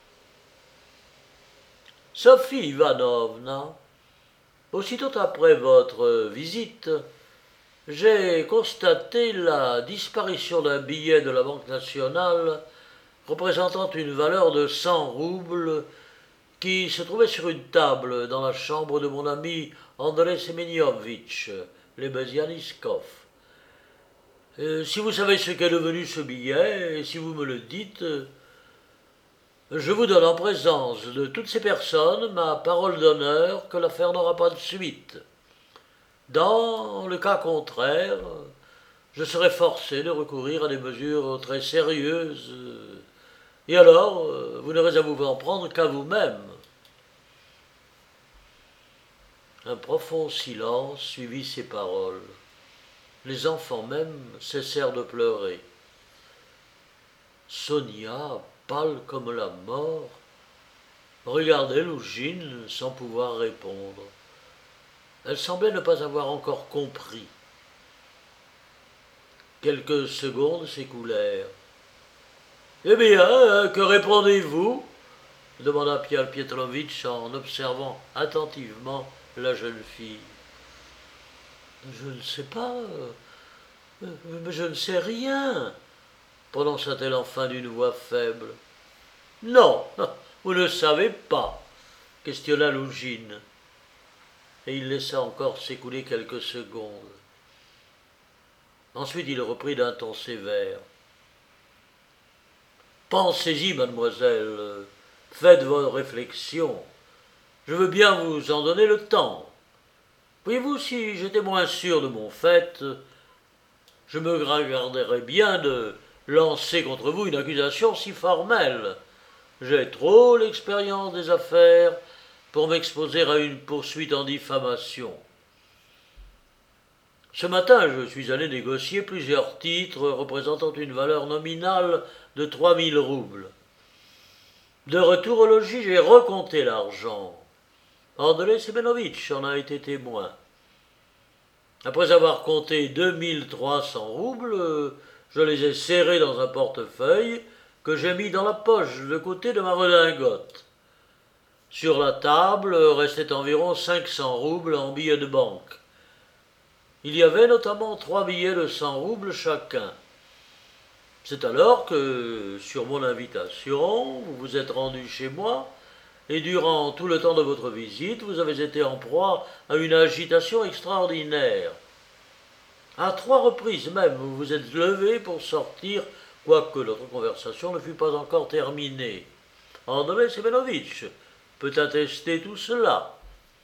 « Sophie Ivanovna, aussitôt après votre visite, j'ai constaté la disparition d'un billet de la Banque nationale représentant une valeur de cent roubles qui se trouvait sur une table dans la chambre de mon ami André Semeniovitch, Lebeziatnikov. Euh, si vous savez ce qu'est devenu ce billet, et si vous me le dites, je vous donne en présence de toutes ces personnes ma parole d'honneur que l'affaire n'aura pas de suite. Dans le cas contraire, je serai forcé de recourir à des mesures très sérieuses, et alors vous n'aurez à vous en prendre qu'à vous-même. » Un profond silence suivit ces paroles. Les enfants même cessèrent de pleurer. Sonia, pâle comme la mort, regardait Lougine sans pouvoir répondre. Elle semblait ne pas avoir encore compris. Quelques secondes s'écoulèrent. « Eh bien, que répondez-vous » demanda Pierre Pietrovitch en observant attentivement la jeune fille. « Je ne sais pas, euh, je ne sais rien, » prononça-t-elle enfin d'une voix faible. « Non, vous ne savez pas, » questionna Lougine, et il laissa encore s'écouler quelques secondes. Ensuite il reprit d'un ton sévère. « Pensez-y, mademoiselle, faites vos réflexions. Je veux bien vous en donner le temps. Voyez-vous, si j'étais moins sûr de mon fait, je me garderais bien de lancer contre vous une accusation si formelle. J'ai trop l'expérience des affaires pour m'exposer à une poursuite en diffamation. Ce matin, je suis allé négocier plusieurs titres représentant une valeur nominale de trois mille roubles. De retour au logis, j'ai recompté l'argent. André Semenovitch en a été témoin. Après avoir compté deux mille trois cents roubles, je les ai serrés dans un portefeuille que j'ai mis dans la poche de côté de ma redingote. Sur la table restaient environ cinq cents roubles en billets de banque. Il y avait notamment trois billets de cent roubles chacun. C'est alors que, sur mon invitation, vous vous êtes rendu chez moi, et durant tout le temps de votre visite, vous avez été en proie à une agitation extraordinaire. À trois reprises même, vous vous êtes levé pour sortir, quoique notre conversation ne fût pas encore terminée. André Semenovitch peut attester tout cela.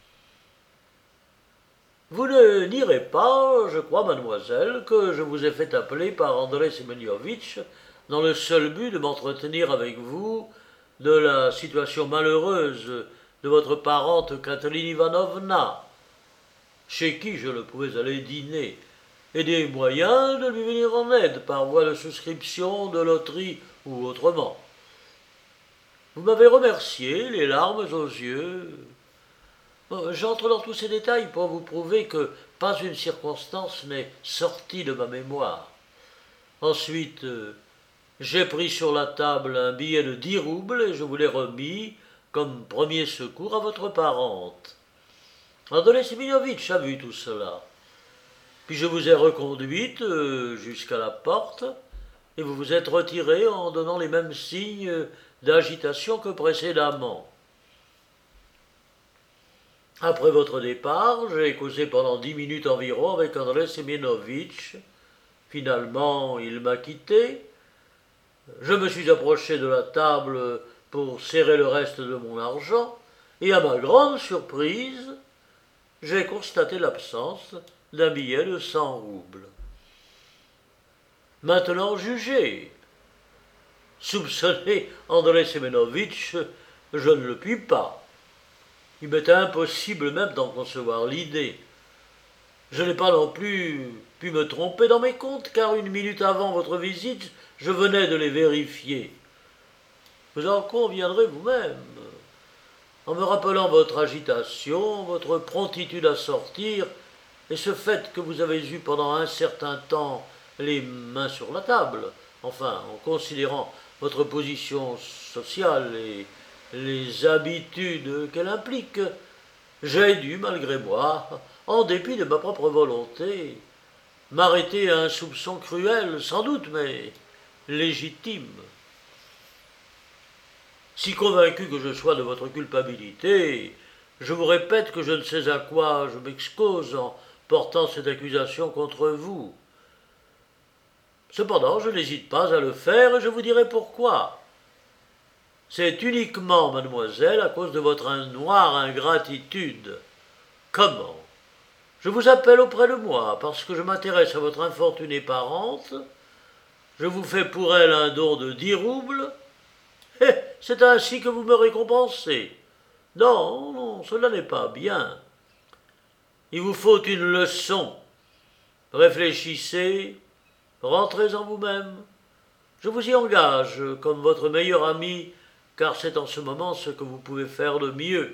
Vous ne nierez pas, je crois, mademoiselle, que je vous ai fait appeler par André Semenovitch dans le seul but de m'entretenir avec vous de la situation malheureuse de votre parente Katerine Ivanovna, chez qui je ne pouvais aller dîner, et des moyens de lui venir en aide par voie de souscription, de loterie ou autrement. Vous m'avez remercié, les larmes aux yeux. J'entre dans tous ces détails pour vous prouver que pas une circonstance n'est sortie de ma mémoire. Ensuite, j'ai pris sur la table un billet de dix roubles et je vous l'ai remis comme premier secours à votre parente. André Séménovitch a vu tout cela. Puis je vous ai reconduite euh, jusqu'à la porte, et vous vous êtes retiré en donnant les mêmes signes d'agitation que précédemment. Après votre départ, j'ai causé pendant dix minutes environ avec André Séménovitch. Finalement, il m'a quitté. Je me suis approché de la table pour serrer le reste de mon argent, et à ma grande surprise, j'ai constaté l'absence d'un billet de cent roubles. Maintenant, jugez. Soupçonner André Séménovitch, je ne le puis pas. Il m'est impossible même d'en concevoir l'idée. Je n'ai pas non plus pu me tromper dans mes comptes, car une minute avant votre visite, je venais de les vérifier. Vous en conviendrez vous-même. En me rappelant votre agitation, votre promptitude à sortir, et ce fait que vous avez eu pendant un certain temps les mains sur la table, enfin, en considérant votre position sociale et les habitudes qu'elle implique, j'ai dû, malgré moi, en dépit de ma propre volonté, m'arrêter à un soupçon cruel, sans doute, mais légitime. Si convaincu que je sois de votre culpabilité, je vous répète que je ne sais à quoi je m'expose en portant cette accusation contre vous. Cependant, je n'hésite pas à le faire et je vous dirai pourquoi. C'est uniquement, mademoiselle, à cause de votre noire ingratitude. Comment? Je vous appelle auprès de moi parce que je m'intéresse à votre infortunée parente. Je vous fais pour elle un don de dix roubles. Et c'est ainsi que vous me récompensez. Non, non, cela n'est pas bien. Il vous faut une leçon. Réfléchissez, rentrez en vous-même. Je vous y engage comme votre meilleur ami, car c'est en ce moment ce que vous pouvez faire de mieux.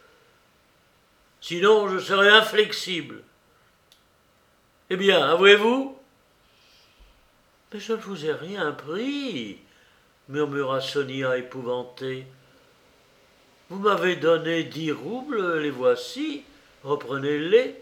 Sinon, je serai inflexible. Eh bien, avouez-vous? Mais je ne vous ai rien pris, murmura Sonia épouvantée. Vous m'avez donné dix roubles, les voici, reprenez-les.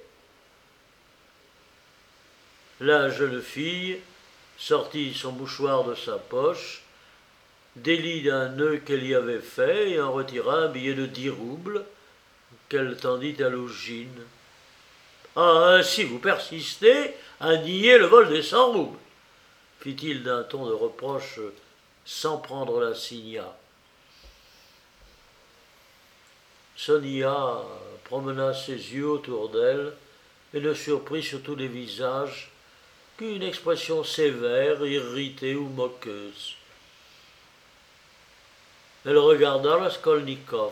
La jeune fille sortit son mouchoir de sa poche, délit d'un nœud qu'elle y avait fait et en retira un billet de dix roubles qu'elle tendit à Lugine. Ah, ainsi vous persistez à nier le vol des cent roubles, fit-il d'un ton de reproche sans prendre la signa. Sonia promena ses yeux autour d'elle et ne surprit sur tous les visages qu'une expression sévère, irritée ou moqueuse. Elle regarda Raskolnikov.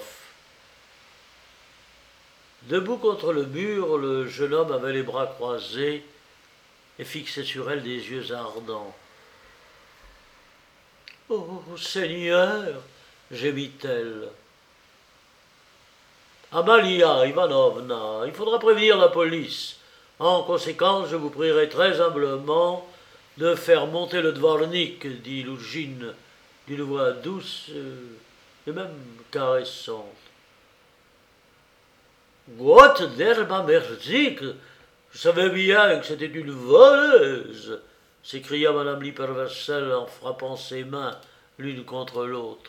Debout contre le mur, le jeune homme avait les bras croisés et fixait sur elle des yeux ardents. « Oh, Seigneur !» gémit-elle. « Amalia Ivanovna, il faudra prévenir la police. En conséquence, je vous prierai très humblement de faire monter le dvornik, dit Lugine d'une voix douce et même caressante. Gott der Barmherzig, je savais bien que c'était une voleuse, s'écria madame Lipervessel en frappant ses mains l'une contre l'autre.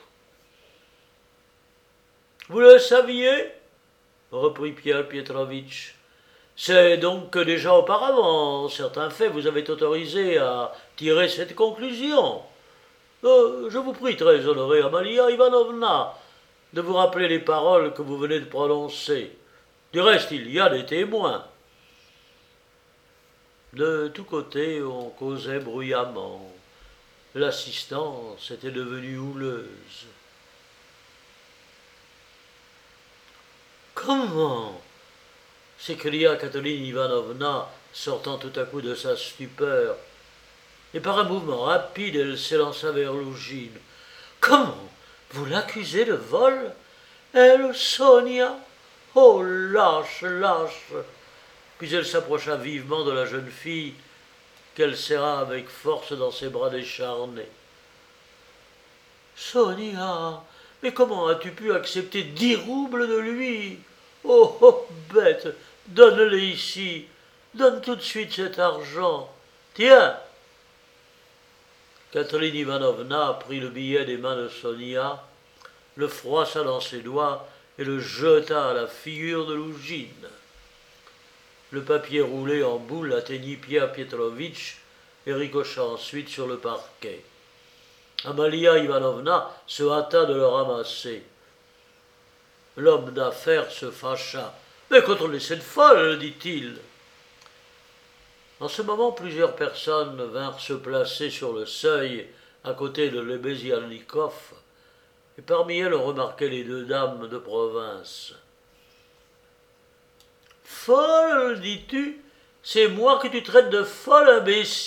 Vous le saviez? Reprit Pierre Pietrovitch. C'est donc que déjà auparavant, certains faits vous avaient autorisé à tirer cette conclusion. Euh, je vous prie, très honorée Amalia Ivanovna, de vous rappeler les paroles que vous venez de prononcer. Du reste, il y a des témoins. De tous côtés, on causait bruyamment. L'assistance était devenue houleuse. Comment? S'écria Katerine Ivanovna, sortant tout à coup de sa stupeur. Et par un mouvement rapide, elle s'élança vers Lugine. Comment? Vous l'accusez de vol? Elle, Sonia? Oh, lâche, lâche! Puis elle s'approcha vivement de la jeune fille, qu'elle serra avec force dans ses bras décharnés. Sonia, mais comment as-tu pu accepter dix roubles de lui? Oh, oh, bête, donne-le ici, donne tout de suite cet argent. Tiens !» Catherine Ivanovna prit le billet des mains de Sonia, le froissa dans ses doigts et le jeta à la figure de Lougine. Le papier roulé en boule atteignit Pierre Pietrovitch et ricocha ensuite sur le parquet. Amalia Ivanovna se hâta de le ramasser. L'homme d'affaires se fâcha. « Mais contrôlez cette folle, dit-il. » En ce moment, plusieurs personnes vinrent se placer sur le seuil à côté de Lebezialnikov, et parmi elles on remarquait les deux dames de province. « Folle, dis-tu? C'est moi que tu traites de folle, imbécile !»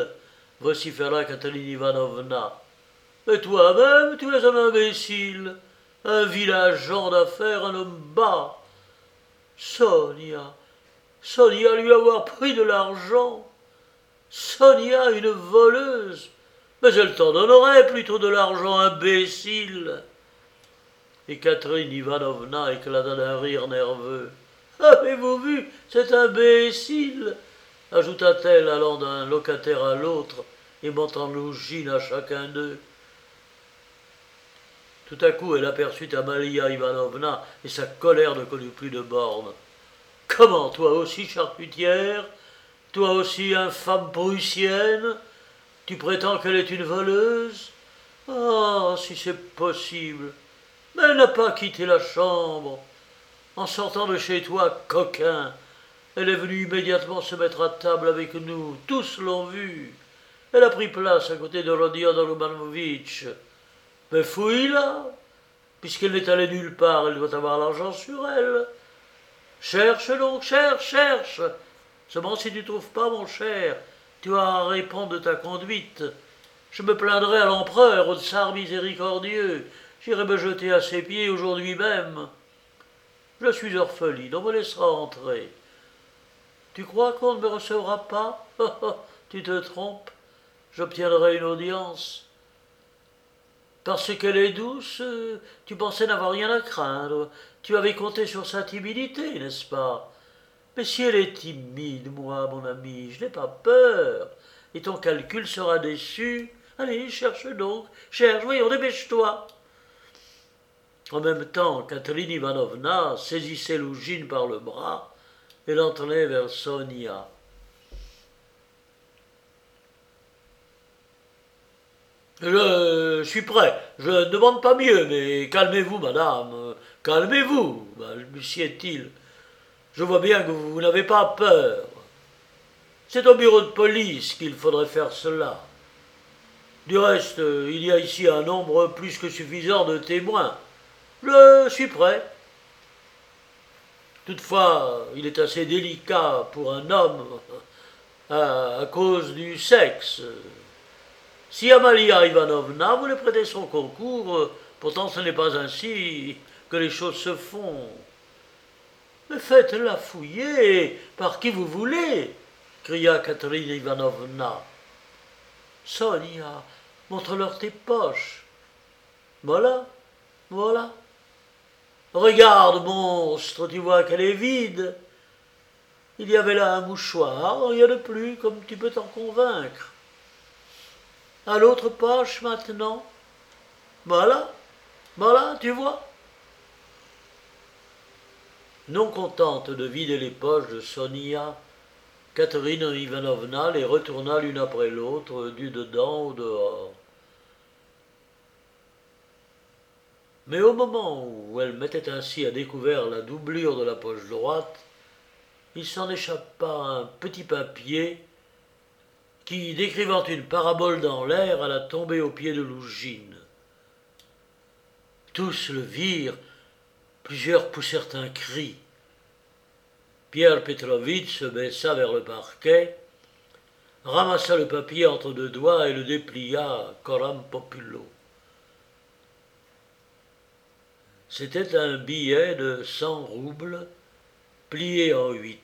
vociféra Katerina Ivanovna. « Mais toi-même, tu es un imbécile, un villageois d'affaires, un homme bas. Sonia, Sonia lui avoir pris de l'argent. Sonia, une voleuse. Mais elle t'en donnerait plutôt de l'argent, imbécile. » Et Catherine Ivanovna éclata d'un rire nerveux. « Avez-vous vu cet imbécile ?» ajouta-t-elle, allant d'un locataire à l'autre et montrant Lougine à chacun d'eux. Tout à coup, elle aperçut Amalia Ivanovna et sa colère ne connut plus de bornes. « Comment, toi aussi, charcutière? Toi aussi, infâme prussienne? Tu prétends qu'elle est une voleuse? Ah, si c'est possible! Mais elle n'a pas quitté la chambre. En sortant de chez toi, coquin, elle est venue immédiatement se mettre à table avec nous. Tous l'ont vue. Elle a pris place à côté de Rodion Romanovitch. Mais fouille-la, puisqu'elle n'est allée nulle part, elle doit avoir l'argent sur elle. Cherche donc, cherche, cherche. Seulement si tu ne trouves pas, mon cher, tu as à répondre de ta conduite. Je me plaindrai à l'empereur, au tsar miséricordieux. J'irai me jeter à ses pieds aujourd'hui même. Je suis orpheline, on me laissera entrer. Tu crois qu'on ne me recevra pas? Tu te trompes, j'obtiendrai une audience. Parce qu'elle est douce, tu pensais n'avoir rien à craindre. Tu avais compté sur sa timidité, n'est-ce pas? Mais si elle est timide, moi, mon ami, je n'ai pas peur. Et ton calcul sera déçu. Allez, cherche donc, cherche, voyons, dépêche-toi. En même temps, Catherine Ivanovna saisissait Lougine par le bras et l'entraînait vers Sonia. Je suis prêt, je ne demande pas mieux, mais calmez-vous, madame, calmez-vous, balbutiait-il. Je vois bien que vous n'avez pas peur. C'est au bureau de police qu'il faudrait faire cela. Du reste, il y a ici un nombre plus que suffisant de témoins. Je suis prêt. Toutefois, il est assez délicat pour un homme à, à cause du sexe. Si Amalia Ivanovna voulait prêter son concours, pourtant ce n'est pas ainsi que les choses se font. Mais faites-la fouiller par qui vous voulez, cria Catherine Ivanovna. Sonia, montre-leur tes poches. Voilà, voilà. Regarde, monstre, tu vois qu'elle est vide. Il y avait là un mouchoir, rien de plus, comme tu peux t'en convaincre. À l'autre poche maintenant. Voilà, voilà, tu vois. Non contente de vider les poches de Sonia, Catherine Ivanovna les retourna l'une après l'autre, du dedans au dehors. Mais au moment où elle mettait ainsi à découvert la doublure de la poche droite, il s'en échappa un petit papier qui, décrivant une parabole dans l'air, alla tomber aux pieds de Lougine. Tous le virent, plusieurs poussèrent un cri. Pierre Petrovitch se baissa vers le parquet, ramassa le papier entre deux doigts et le déplia coram populo. C'était un billet de cent roubles, plié en huit.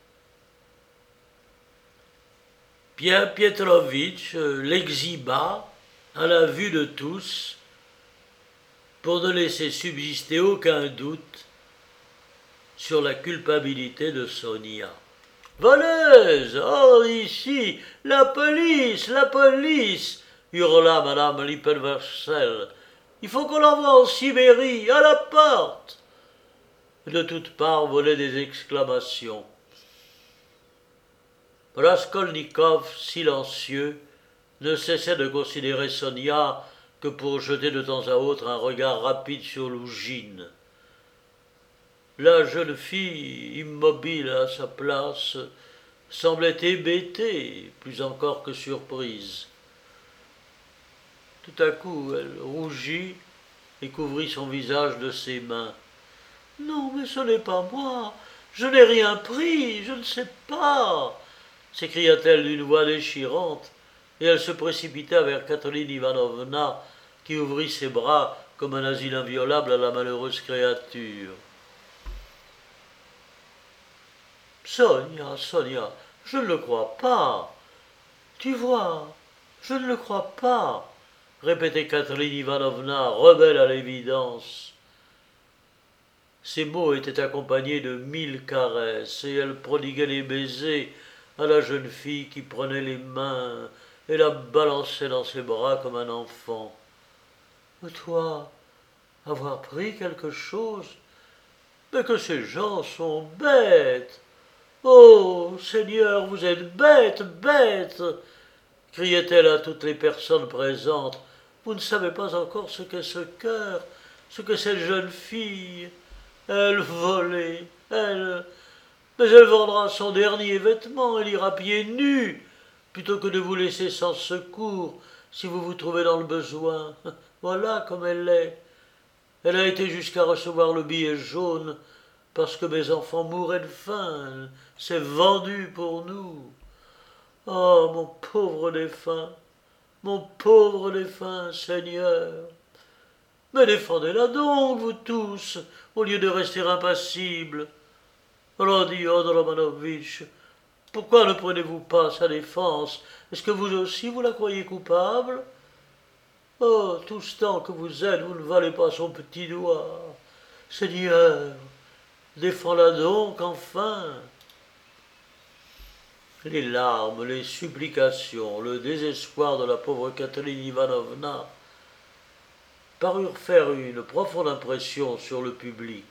Pierre Pietrovitch l'exhiba à la vue de tous pour ne laisser subsister aucun doute sur la culpabilité de Sonia. « Voleuse! Oh, ici! La police! La police !» hurla madame Lippelwersel. « Il faut qu'on l'envoie en Sibérie! À la porte !» De toutes parts volaient des exclamations. Raskolnikov, silencieux, ne cessait de considérer Sonia que pour jeter de temps à autre un regard rapide sur Lougine. La jeune fille, immobile à sa place, semblait hébétée, plus encore que surprise. Tout à coup, elle rougit et couvrit son visage de ses mains. « Non, mais ce n'est pas moi, je n'ai rien pris, je ne sais pas !» s'écria-t-elle d'une voix déchirante, et elle se précipita vers Katerine Ivanovna, qui ouvrit ses bras comme un asile inviolable à la malheureuse créature. « Sonia, Sonia, je ne le crois pas. Tu vois, je ne le crois pas, » répétait Katerine Ivanovna, rebelle à l'évidence. Ces mots étaient accompagnés de mille caresses, et elle prodiguait les baisers à la jeune fille qui prenait les mains et la balançait dans ses bras comme un enfant. « Toi, avoir pris quelque chose? Mais que ces gens sont bêtes! Oh, Seigneur, vous êtes bêtes, bêtes !» criait-elle à toutes les personnes présentes. « Vous ne savez pas encore ce qu'est ce cœur, ce que cette jeune fille. Elle volait, elle. Mais elle vendra son dernier vêtement, elle ira pieds nus, plutôt que de vous laisser sans secours si vous vous trouvez dans le besoin. Voilà comme elle est. Elle a été jusqu'à recevoir le billet jaune parce que mes enfants mouraient de faim. Elle s'est vendue pour nous. Oh, mon pauvre défunt, mon pauvre défunt, Seigneur. Mais défendez-la donc, vous tous, au lieu de rester impassibles. Rodion Romanovitch, pourquoi ne prenez-vous pas sa défense? Est-ce que vous aussi vous la croyez coupable? Oh, tout ce temps que vous êtes, vous ne valez pas son petit doigt. Seigneur, défends-la donc, enfin. Les larmes, les supplications, le désespoir de la pauvre Katerine Ivanovna parurent faire une profonde impression sur le public.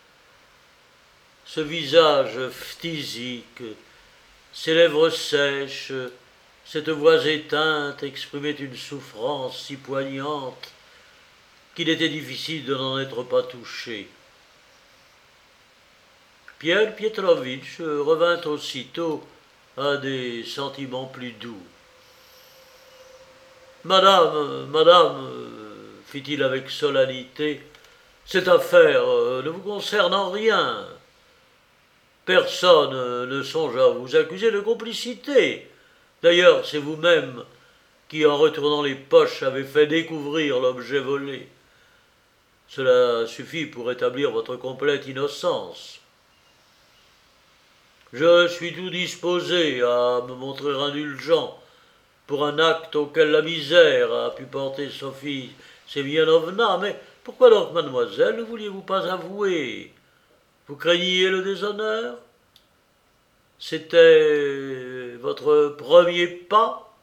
Ce visage phthisique, ces lèvres sèches, cette voix éteinte exprimaient une souffrance si poignante qu'il était difficile de n'en être pas touché. Pierre Pietrovitch revint aussitôt à des sentiments plus doux. « Madame, madame, fit-il avec solennité, cette affaire ne vous concerne en rien. Personne ne songe à vous accuser de complicité. D'ailleurs, c'est vous-même qui, en retournant les poches, avez fait découvrir l'objet volé. Cela suffit pour établir votre complète innocence. Je suis tout disposé à me montrer indulgent pour un acte auquel la misère a pu porter Sophie Semyonovna, mais pourquoi donc, mademoiselle, ne vouliez-vous pas avouer? Vous craigniez le déshonneur? C'était votre premier pas?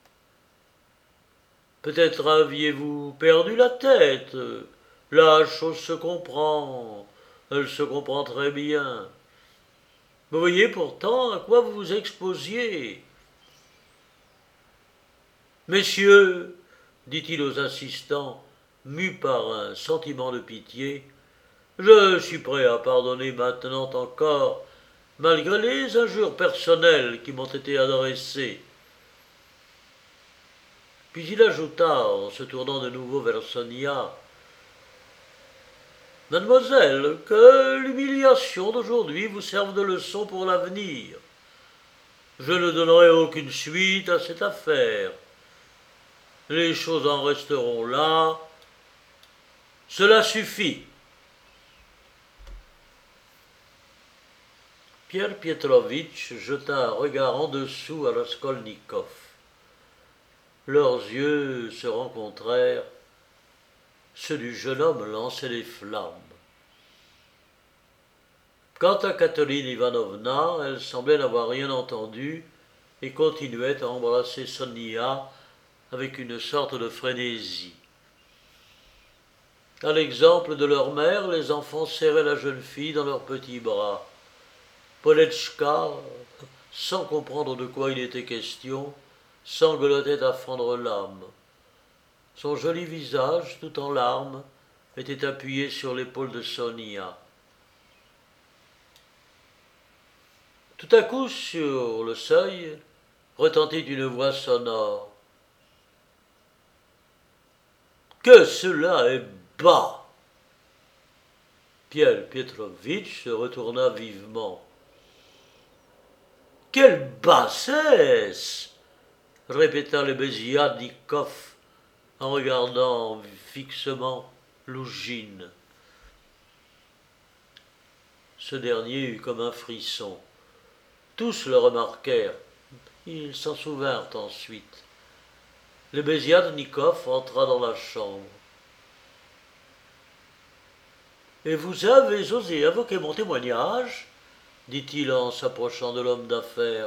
Peut-être aviez-vous perdu la tête? La chose se comprend, elle se comprend très bien. Vous voyez pourtant à quoi vous vous exposiez. Messieurs, dit-il aux assistants, mus par un sentiment de pitié, je suis prêt à pardonner maintenant encore, malgré les injures personnelles qui m'ont été adressées. Puis il ajouta, en se tournant de nouveau vers Sonia, « Mademoiselle, que l'humiliation d'aujourd'hui vous serve de leçon pour l'avenir. Je ne donnerai aucune suite à cette affaire. Les choses en resteront là. Cela suffit. » Pierre Pietrovitch jeta un regard en dessous à Raskolnikov. Leurs yeux se rencontrèrent. Ceux du jeune homme lançaient des flammes. Quant à Katerine Ivanovna, elle semblait n'avoir rien entendu et continuait à embrasser Sonia avec une sorte de frénésie. À l'exemple de leur mère, les enfants serraient la jeune fille dans leurs petits bras. Poletchka, sans comprendre de quoi il était question, sanglotait à fendre l'âme. Son joli visage, tout en larmes, était appuyé sur l'épaule de Sonia. Tout à coup, sur le seuil, retentit une voix sonore. « Que cela est bas !» Pierre Pietrovitch se retourna vivement. « Quelle bassesse !» répéta le Bezziadnikov en regardant fixement Lougine. Ce dernier eut comme un frisson. Tous le remarquèrent. Ils s'en souvinrent ensuite. Le Bezziadnikov entra dans la chambre. « Et vous avez osé invoquer mon témoignage ?» dit-il en s'approchant de l'homme d'affaires.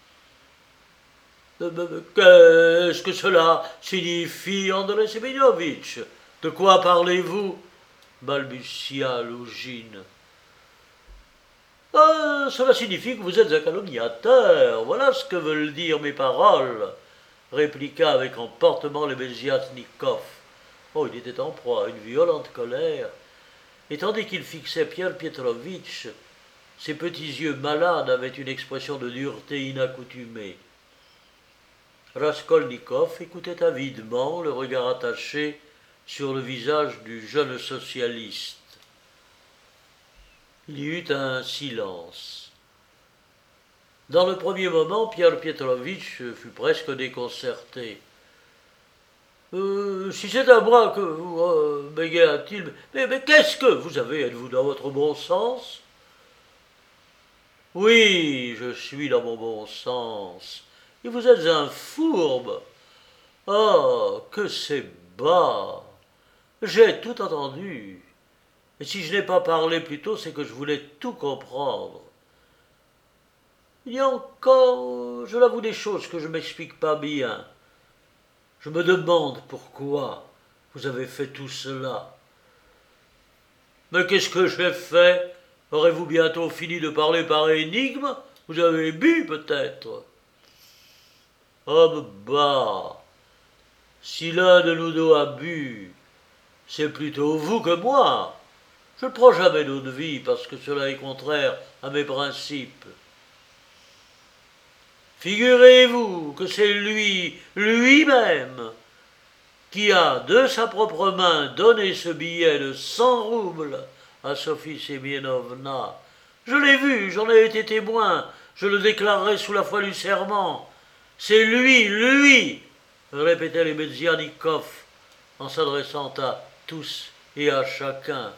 « Qu'est-ce que cela signifie, André Semyonovitch? De quoi parlez-vous » balbutia Lougine. « Ah, cela signifie que vous êtes un calomniateur, voilà ce que veulent dire mes paroles, » répliqua avec emportement le Bezziadnikov. Oh, il était en proie à une violente colère, et tandis qu'il fixait Pierre Pietrovitch, ses petits yeux malades avaient une expression de dureté inaccoutumée. Raskolnikov écoutait avidement, le regard attaché sur le visage du jeune socialiste. Il y eut un silence. Dans le premier moment, Pierre Pietrovitch fut presque déconcerté. Euh, « Si c'est à moi que vous euh, bégaya-t-il, mais, mais qu'est-ce que vous avez? Êtes-vous dans votre bon sens ?»« Oui, je suis dans mon bon sens. Et vous êtes un fourbe. Oh, que c'est bas. J'ai tout entendu. Et si je n'ai pas parlé plus tôt, c'est que je voulais tout comprendre. Il y a encore, je l'avoue, des choses que je ne m'explique pas bien. Je me demande pourquoi vous avez fait tout cela. Mais qu'est-ce que j'ai fait? Aurez-vous bientôt fini de parler par énigme? Vous avez bu, peut-être? Homme bas, si l'un de nous deux a bu, c'est plutôt vous que moi. Je ne prends jamais d'eau de vie parce que cela est contraire à mes principes. Figurez-vous que c'est lui, lui-même, qui a de sa propre main donné ce billet de cent roubles à Sophie Semyonovna. Je l'ai vu, j'en ai été témoin, je le déclarerai sous la foi du serment. C'est lui, lui, répétaient les Bezziadnikov en s'adressant à tous et à chacun.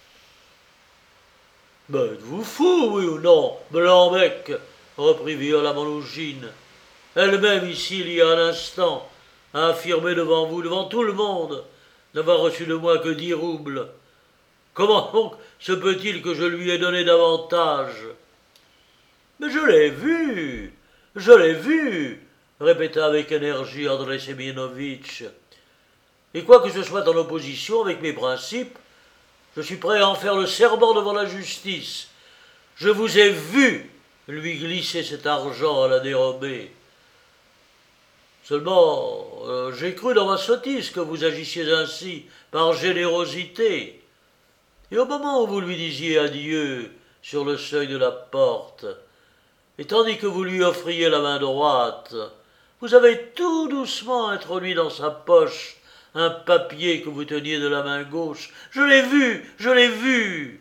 « Mais êtes-vous fou, oui ou non, Blanc-bec » reprit violemment Lougine. Elle-même, ici, il y a un instant, a affirmé devant vous, devant tout le monde, n'avoir reçu de moi que dix roubles. Comment donc se peut-il que je lui ai donné davantage? Mais je l'ai vu, je l'ai vu, répéta avec énergie André Semyonovitch. Et quoique je sois en opposition avec mes principes, je suis prêt à en faire le serment devant la justice. Je vous ai vu lui glisser cet argent à la dérobée. Seulement, euh, j'ai cru dans ma sottise que vous agissiez ainsi, par générosité. Et au moment où vous lui disiez adieu sur le seuil de la porte, et tandis que vous lui offriez la main droite, vous avez tout doucement introduit dans sa poche un papier que vous teniez de la main gauche. Je l'ai vu, je l'ai vu.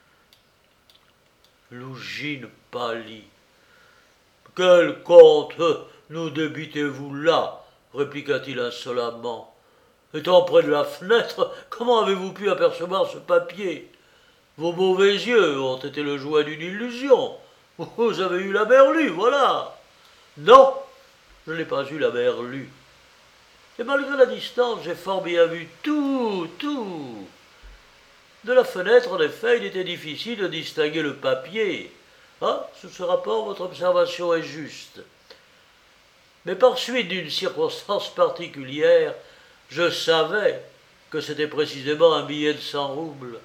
Lougine pâlit. « Quel compte nous débitez-vous là ?» répliqua-t-il insolemment. « Étant près de la fenêtre, comment avez-vous pu apercevoir ce papier? Vos mauvais yeux ont été le jouet d'une illusion. Vous avez eu la berlue, voilà. » Non, je n'ai pas eu la berlue. Et malgré la distance, j'ai fort bien vu tout, tout. De la fenêtre, en effet, il était difficile de distinguer le papier. Ah, sous ce rapport, votre observation est juste. Mais par suite d'une circonstance particulière, je savais que c'était précisément un billet de cent roubles.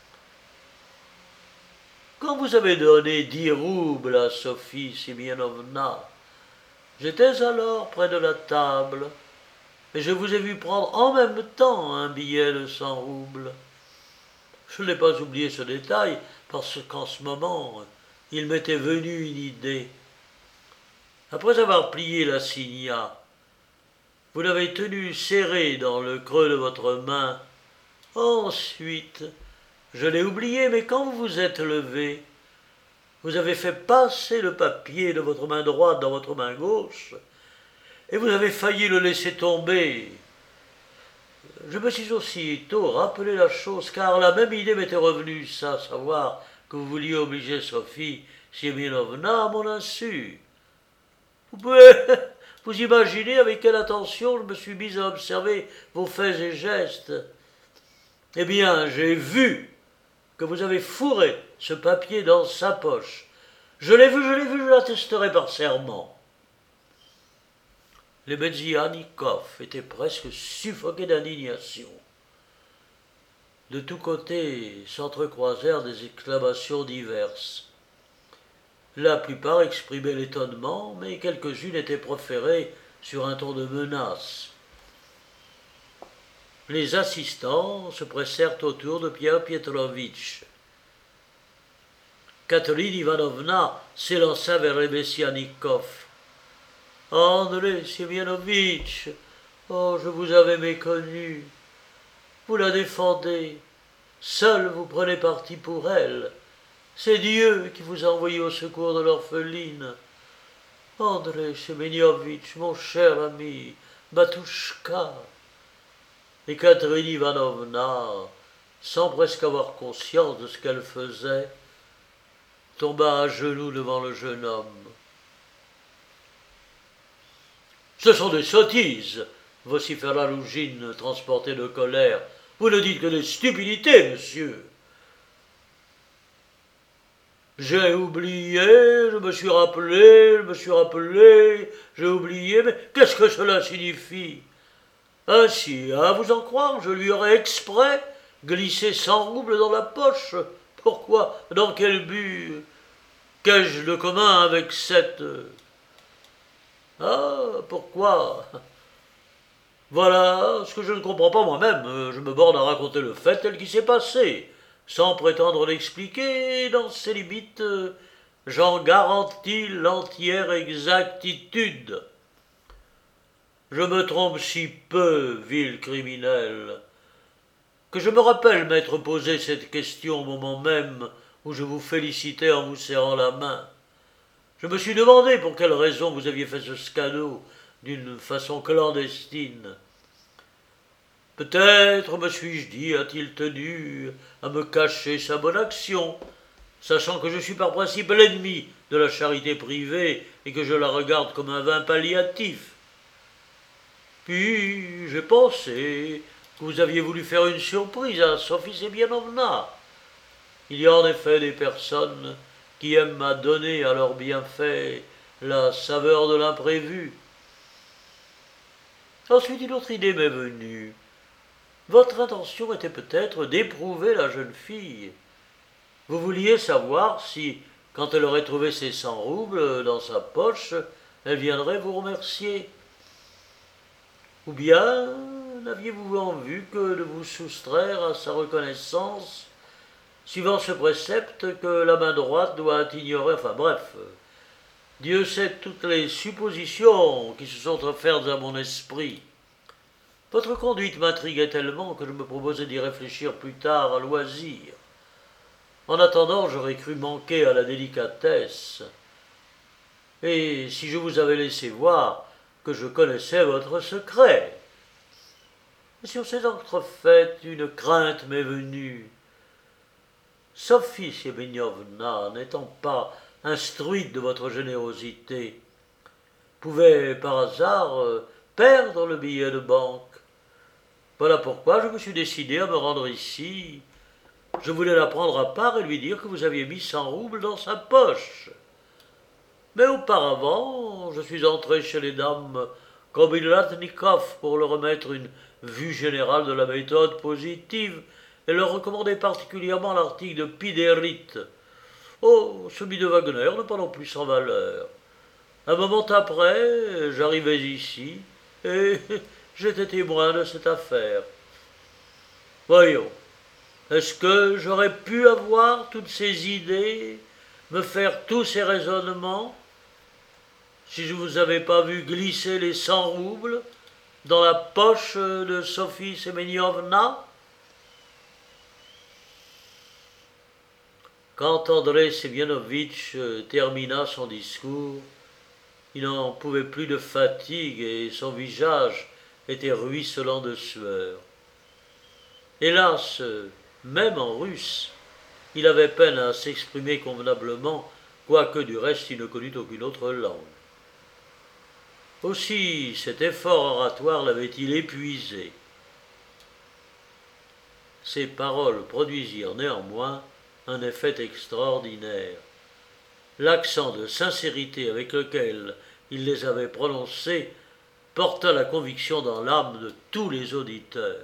Quand vous avez donné dix roubles à Sophie Semyonovna, j'étais alors près de la table, et je vous ai vu prendre en même temps un billet de cent roubles. Je n'ai pas oublié ce détail, parce qu'en ce moment, il m'était venu une idée. Après avoir plié l'assignat, vous l'avez tenu serré dans le creux de votre main. Ensuite, je l'ai oublié, mais quand vous vous êtes levé, vous avez fait passer le papier de votre main droite dans votre main gauche, et vous avez failli le laisser tomber. Je me suis aussitôt rappelé la chose, car la même idée m'était revenue, ça, savoir que vous vouliez obliger Sophie Semyonovna à mon insu. Vous pouvez vous imaginer avec quelle attention je me suis mis à observer vos faits et gestes. Eh bien, j'ai vu que vous avez fourré ce papier dans sa poche. Je l'ai vu, je l'ai vu, je l'attesterai par serment. Les Mezianikov étaient presque suffoqués d'indignation. De tous côtés s'entrecroisèrent des exclamations diverses. La plupart exprimaient l'étonnement, mais quelques-unes étaient proférées sur un ton de menace. Les assistants se pressèrent autour de Pierre Pietrovitch. Katerine Ivanovna s'élança vers les Messianikov. « André Semyonovitch, oh, je vous avais méconnu. Vous la défendez. Seul vous prenez parti pour elle. C'est Dieu qui vous a envoyé au secours de l'orpheline. André Semyonovitch, mon cher ami, Batushka. » Et Katerine Ivanovna, sans presque avoir conscience de ce qu'elle faisait, tomba à genoux devant le jeune homme. « Ce sont des sottises !» vociféra Lougine, transporté de colère. « Vous ne dites que des stupidités, monsieur !»« J'ai oublié, je me suis rappelé, je me suis rappelé, j'ai oublié, mais qu'est-ce que cela signifie ? Ainsi, à vous en croire, je lui aurais exprès glissé cent roubles dans la poche. Pourquoi ? Dans quel but ? Qu'ai-je de commun avec cette... Ah, pourquoi ? Voilà ce que je ne comprends pas moi-même. Je me borne à raconter le fait tel qu'il s'est passé, sans prétendre l'expliquer. Dans ses limites, j'en garantis l'entière exactitude. Je me trompe si peu, vil criminel, que je me rappelle m'être posé cette question au moment même où je vous félicitais en vous serrant la main. Je me suis demandé pour quelle raison vous aviez fait ce scandale d'une façon clandestine. Peut-être, me suis-je dit, a-t-il tenu à me cacher sa bonne action, sachant que je suis par principe l'ennemi de la charité privée et que je la regarde comme un vain palliatif. Puis j'ai pensé que vous aviez voulu faire une surprise à Sophie Semyonovna. Il y a en effet des personnes qui aiment à donner à leurs bienfaits la saveur de l'imprévu. Ensuite, une autre idée m'est venue. Votre intention était peut-être d'éprouver la jeune fille. Vous vouliez savoir si, quand elle aurait trouvé ses cent roubles dans sa poche, elle viendrait vous remercier. Ou bien n'aviez-vous en vue que de vous soustraire à sa reconnaissance, suivant ce précepte que la main droite doit ignorer, enfin bref, Dieu sait toutes les suppositions qui se sont offertes à mon esprit. Votre conduite m'intriguait tellement que je me proposais d'y réfléchir plus tard à loisir. En attendant, j'aurais cru manquer à la délicatesse. Et si je vous avais laissé voir que je connaissais votre secret. Sur ces entrefaites, une crainte m'est venue. Sophie Semyonovna, n'étant pas instruite de votre générosité, pouvait par hasard euh, perdre le billet de banque. Voilà pourquoi je me suis décidé à me rendre ici Je voulais la prendre à part et lui dire que vous aviez mis cent roubles dans sa poche. Mais auparavant, je suis entré chez les dames Kobilatnikov pour leur remettre une vue générale de la méthode positive et leur recommander particulièrement l'article de Pidérit. Oh, celui de Wagner n'est pas non plus sans valeur. Un moment après, j'arrivais ici et j'étais témoin de cette affaire. Voyons, est-ce que j'aurais pu avoir toutes ces idées, me faire tous ces raisonnements, si je ne vous avais pas vu glisser les cent roubles dans la poche de Sophie Semeniovna? Quand André Semyonovitch termina son discours, il n'en pouvait plus de fatigue et son visage était ruisselant de sueur. Hélas, même en russe, il avait peine à s'exprimer convenablement, quoique du reste il ne connût aucune autre langue. Aussi cet effort oratoire l'avait-il épuisé. Ces paroles produisirent néanmoins un effet extraordinaire. L'accent de sincérité avec lequel il les avait prononcées porta la conviction dans l'âme de tous les auditeurs.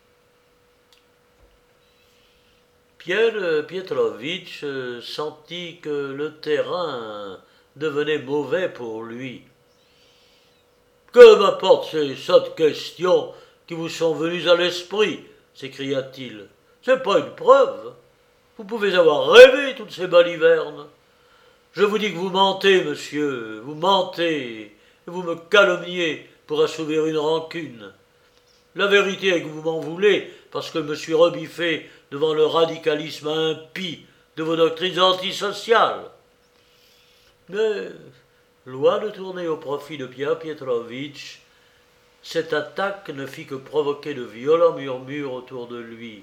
Pierre Pietrovitch sentit que le terrain devenait mauvais pour lui. « Que m'apportent ces sottes questions qui vous sont venues à l'esprit » s'écria-t-il. « C'est pas une preuve. Vous pouvez avoir rêvé toutes ces balivernes. Je vous dis que vous mentez, monsieur, vous mentez, et vous me calomniez pour assouvir une rancune. La vérité est que vous m'en voulez parce que je me suis rebiffé devant le radicalisme impie de vos doctrines antisociales. Mais, loin de tourner au profit de Pierre Pietrovitch, cette attaque ne fit que provoquer de violents murmures autour de lui.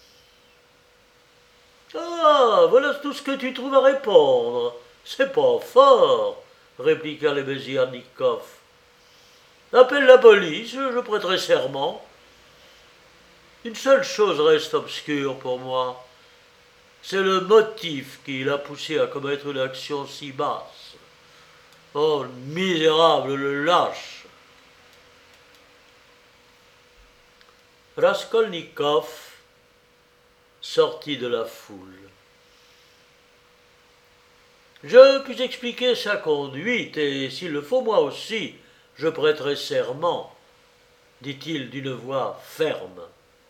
« Ah, voilà tout ce que tu trouves à répondre. C'est pas fort, » répliqua les Mesianikov. « Appelle la police, je prêterai serment. Une seule chose reste obscure pour moi. C'est le motif qui l'a poussé à commettre une action si basse. Oh, le misérable, le lâche !» Raskolnikov sortit de la foule. « Je puis expliquer sa conduite, et s'il le faut moi aussi, je prêterai serment, » dit-il d'une voix ferme.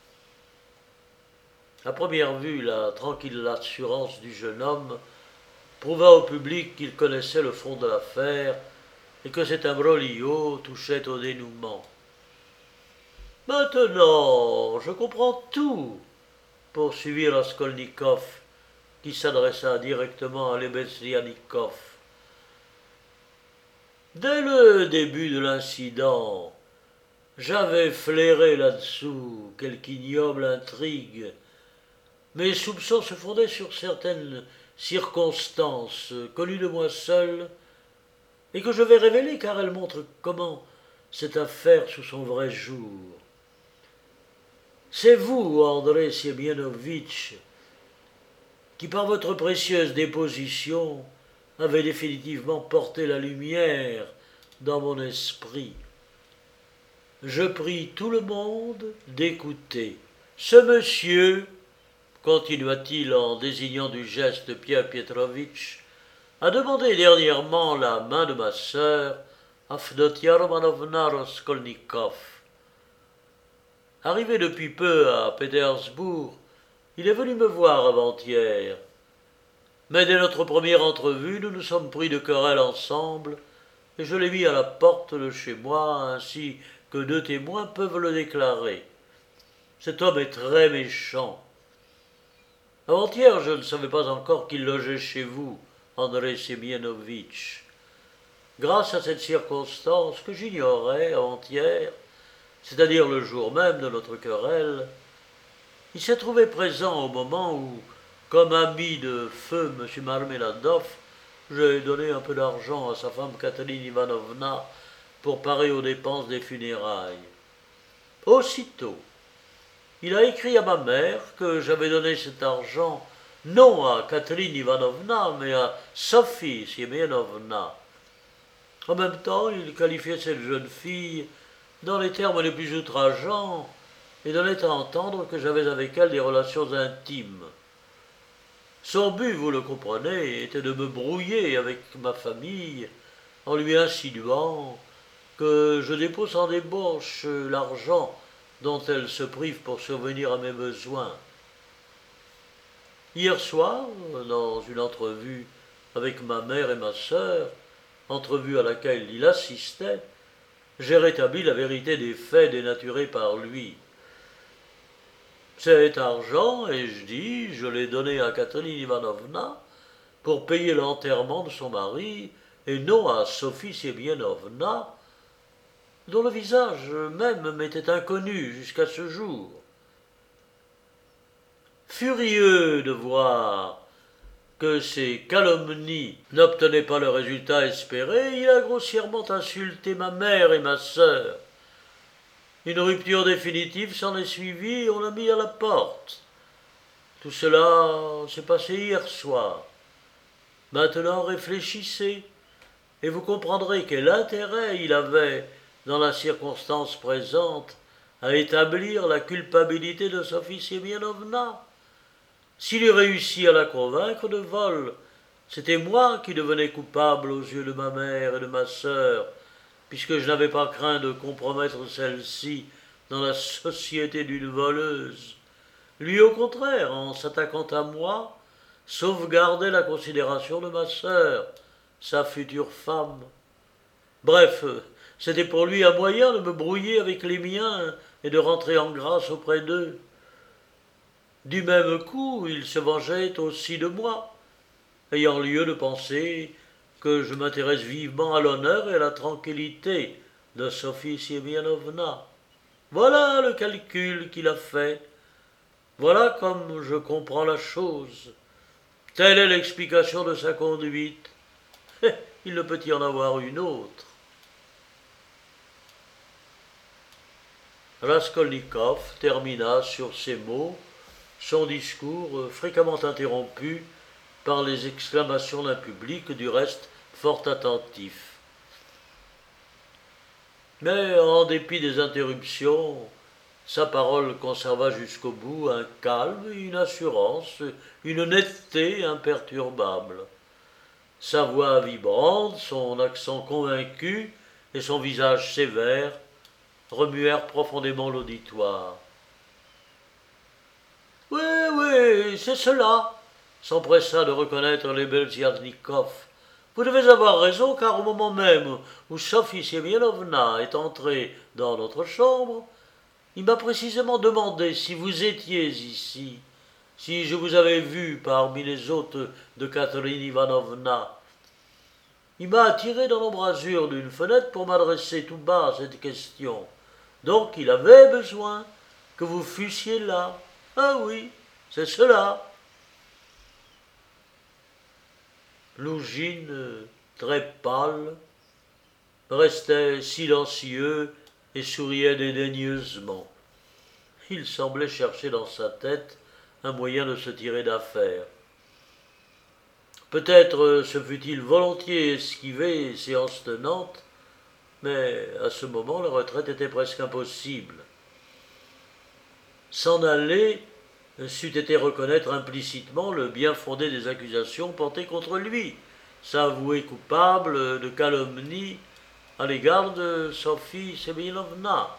À première vue, la tranquille assurance du jeune homme prouva au public qu'il connaissait le fond de l'affaire et que cet imbroglio touchait au dénouement. « Maintenant, je comprends tout, » poursuivit Raskolnikov, qui s'adressa directement à Lebeznianikov. « Dès le début de l'incident, j'avais flairé là-dessous quelque ignoble intrigue. Mes soupçons se fondaient sur certaines circonstances connues de moi seul et que je vais révéler car elles montrent comment cette affaire sous son vrai jour. C'est vous, André Semyonovitch, qui par votre précieuse déposition avez définitivement porté la lumière dans mon esprit. Je prie tout le monde d'écouter. Ce monsieur, continua-t-il en désignant du geste Pierre Pietrovitch, a demandé dernièrement la main de ma sœur, Avdotia Romanovna Raskolnikov. Arrivé depuis peu à Pétersbourg, il est venu me voir avant-hier. Mais dès notre première entrevue, nous nous sommes pris de querelle ensemble, et je l'ai mis à la porte de chez moi, ainsi que deux témoins peuvent le déclarer. Cet homme est très méchant. Avant-hier, je ne savais pas encore qu'il logeait chez vous, André Semyonovitch. Grâce à cette circonstance que j'ignorais avant-hier, c'est-à-dire le jour même de notre querelle, il s'est trouvé présent au moment où, comme ami de feu M. Marmeladov, j'ai donné un peu d'argent à sa femme Katerine Ivanovna pour parer aux dépenses des funérailles. Aussitôt, il a écrit à ma mère que j'avais donné cet argent non à Katerine Ivanovna, mais à Sophie Semyonovna. En même temps, il qualifiait cette jeune fille dans les termes les plus outrageants et donnait à entendre que j'avais avec elle des relations intimes. Son but, vous le comprenez, était de me brouiller avec ma famille en lui insinuant que je dépose en débauche l'argent dont elle se prive pour survenir à mes besoins. Hier soir, dans une entrevue avec ma mère et ma sœur, entrevue à laquelle il assistait, j'ai rétabli la vérité des faits dénaturés par lui. Cet argent, ai-je dit, je l'ai donné à Katerine Ivanovna pour payer l'enterrement de son mari, et non à Sophie Semyonovna, dont le visage même m'était inconnu jusqu'à ce jour. Furieux de voir que ces calomnies n'obtenaient pas le résultat espéré, il a grossièrement insulté ma mère et ma sœur. Une rupture définitive s'en est suivie et on l'a mis à la porte. Tout cela s'est passé hier soir. Maintenant réfléchissez, et vous comprendrez quel intérêt il avait, dans la circonstance présente, à établir la culpabilité de Sophie Semyonovna. S'il eût réussi à la convaincre de vol, c'était moi qui devenais coupable aux yeux de ma mère et de ma sœur, puisque je n'avais pas craint de compromettre celle-ci dans la société d'une voleuse. Lui, au contraire, en s'attaquant à moi, sauvegardait la considération de ma sœur, sa future femme. Bref, c'était pour lui un moyen de me brouiller avec les miens et de rentrer en grâce auprès d'eux. Du même coup, il se vengeait aussi de moi, ayant lieu de penser que je m'intéresse vivement à l'honneur et à la tranquillité de Sophie Semyonovna. Voilà le calcul qu'il a fait. Voilà comme je comprends la chose. Telle est l'explication de sa conduite. Il ne peut y en avoir une autre. Raskolnikov termina sur ces mots son discours fréquemment interrompu par les exclamations d'un public du reste fort attentif. Mais en dépit des interruptions, sa parole conserva jusqu'au bout un calme, une assurance, une netteté imperturbable. Sa voix vibrante, son accent convaincu et son visage sévère remuèrent profondément l'auditoire. « Oui, oui, c'est cela !» s'empressa de reconnaître les Belziarnikov. « Vous devez avoir raison, car au moment même où Sophie Semyonovna est entrée dans notre chambre, il m'a précisément demandé si vous étiez ici, si je vous avais vu parmi les hôtes de Katerine Ivanovna. Il m'a attiré dans l'embrasure d'une fenêtre pour m'adresser tout bas à cette question. Donc il avait besoin que vous fussiez là. Ah oui, c'est cela. » Lougine, très pâle, restait silencieux et souriait dédaigneusement. Il semblait chercher dans sa tête un moyen de se tirer d'affaire. Peut-être se fût-il volontiers esquivé séance tenante, mais à ce moment la retraite était presque impossible. S'en aller c'eût été reconnaître implicitement le bien-fondé des accusations portées contre lui, s'avouer coupable de calomnie à l'égard de Sophie Semyonovna.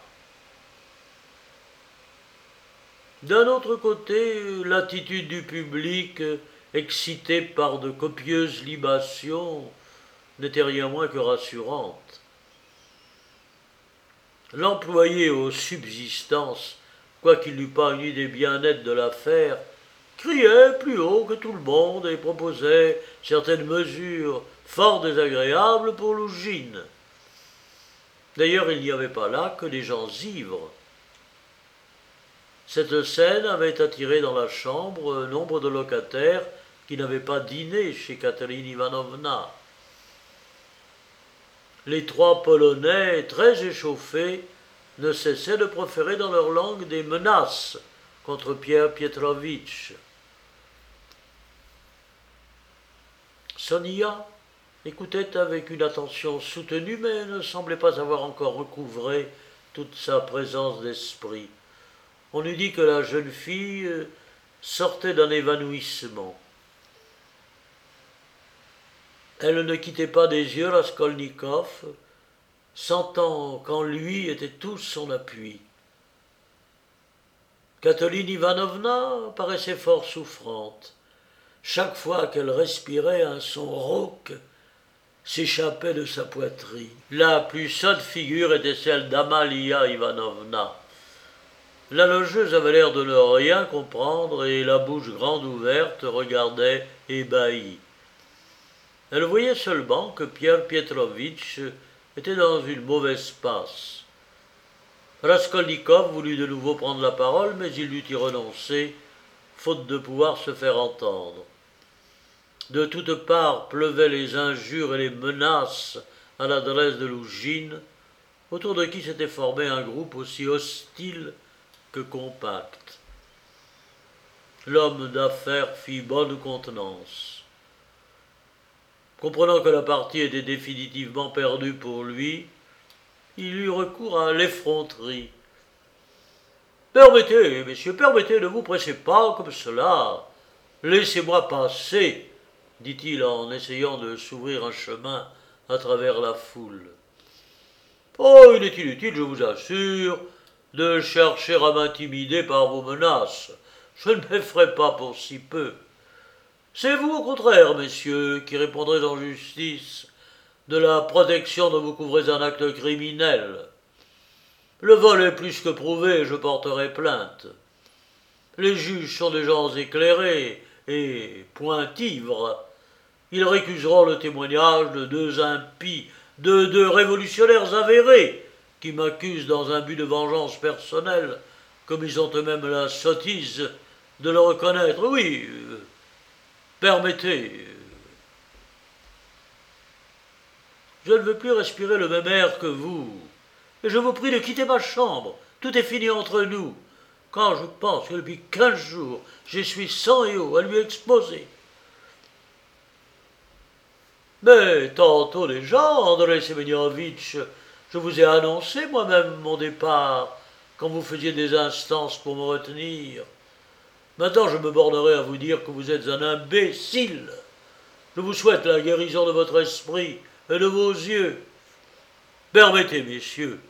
D'un autre côté, l'attitude du public, excité par de copieuses libations, n'était rien moins que rassurante. L'employé aux subsistances, quoiqu'il n'eût pas une idée bien nette de l'affaire, criait plus haut que tout le monde et proposait certaines mesures fort désagréables pour Lougine. D'ailleurs, il n'y avait pas là que des gens ivres. Cette scène avait attiré dans la chambre nombre de locataires qui n'avaient pas dîné chez Katerine Ivanovna. Les trois Polonais, très échauffés, ne cessaient de proférer dans leur langue des menaces contre Pierre Pietrovitch. Sonia écoutait avec une attention soutenue, mais ne semblait pas avoir encore recouvré toute sa présence d'esprit. On eût dit que la jeune fille sortait d'un évanouissement. Elle ne quittait pas des yeux Raskolnikov, sentant qu'en lui était tout son appui. Kateline Ivanovna paraissait fort souffrante. Chaque fois qu'elle respirait, un son rauque s'échappait de sa poitrine. La plus sotte figure était celle d'Amalia Ivanovna. La logeuse avait l'air de ne rien comprendre et, la bouche grande ouverte, regardait ébahie. Elle voyait seulement que Pierre Pietrovitch était dans une mauvaise passe. Raskolnikov voulut de nouveau prendre la parole, mais il dut y renoncer, faute de pouvoir se faire entendre. De toutes parts pleuvaient les injures et les menaces à l'adresse de Lougine, autour de qui s'était formé un groupe aussi hostile que compact. L'homme d'affaires fit bonne contenance. Comprenant que la partie était définitivement perdue pour lui, il eut recours à l'effronterie. « Permettez, messieurs, permettez, ne vous pressez pas comme cela. Laissez-moi passer, dit-il en essayant de s'ouvrir un chemin à travers la foule. « Oh, il est inutile, je vous assure, de chercher à m'intimider par vos menaces. Je ne m'effraie pas pour si peu. C'est vous, au contraire, messieurs, qui répondrez en justice de la protection dont vous couvrez un acte criminel. Le vol est plus que prouvé, je porterai plainte. Les juges sont des gens éclairés et pointivres. Ils récuseront le témoignage de deux impies, de deux révolutionnaires avérés, qui m'accusent dans un but de vengeance personnelle, comme ils ont eux-mêmes la sottise de le reconnaître. Oui, euh, permettez. Je ne veux plus respirer le même air que vous, et je vous prie de quitter ma chambre. Tout est fini entre nous. Quand je pense que depuis quinze jours, je suis sang et eau à lui exposer. Mais tantôt déjà, André Semyonovitch, je vous ai annoncé moi-même mon départ, quand vous faisiez des instances pour me retenir. Maintenant, je me bornerai à vous dire que vous êtes un imbécile. Je vous souhaite la guérison de votre esprit et de vos yeux. Permettez, messieurs.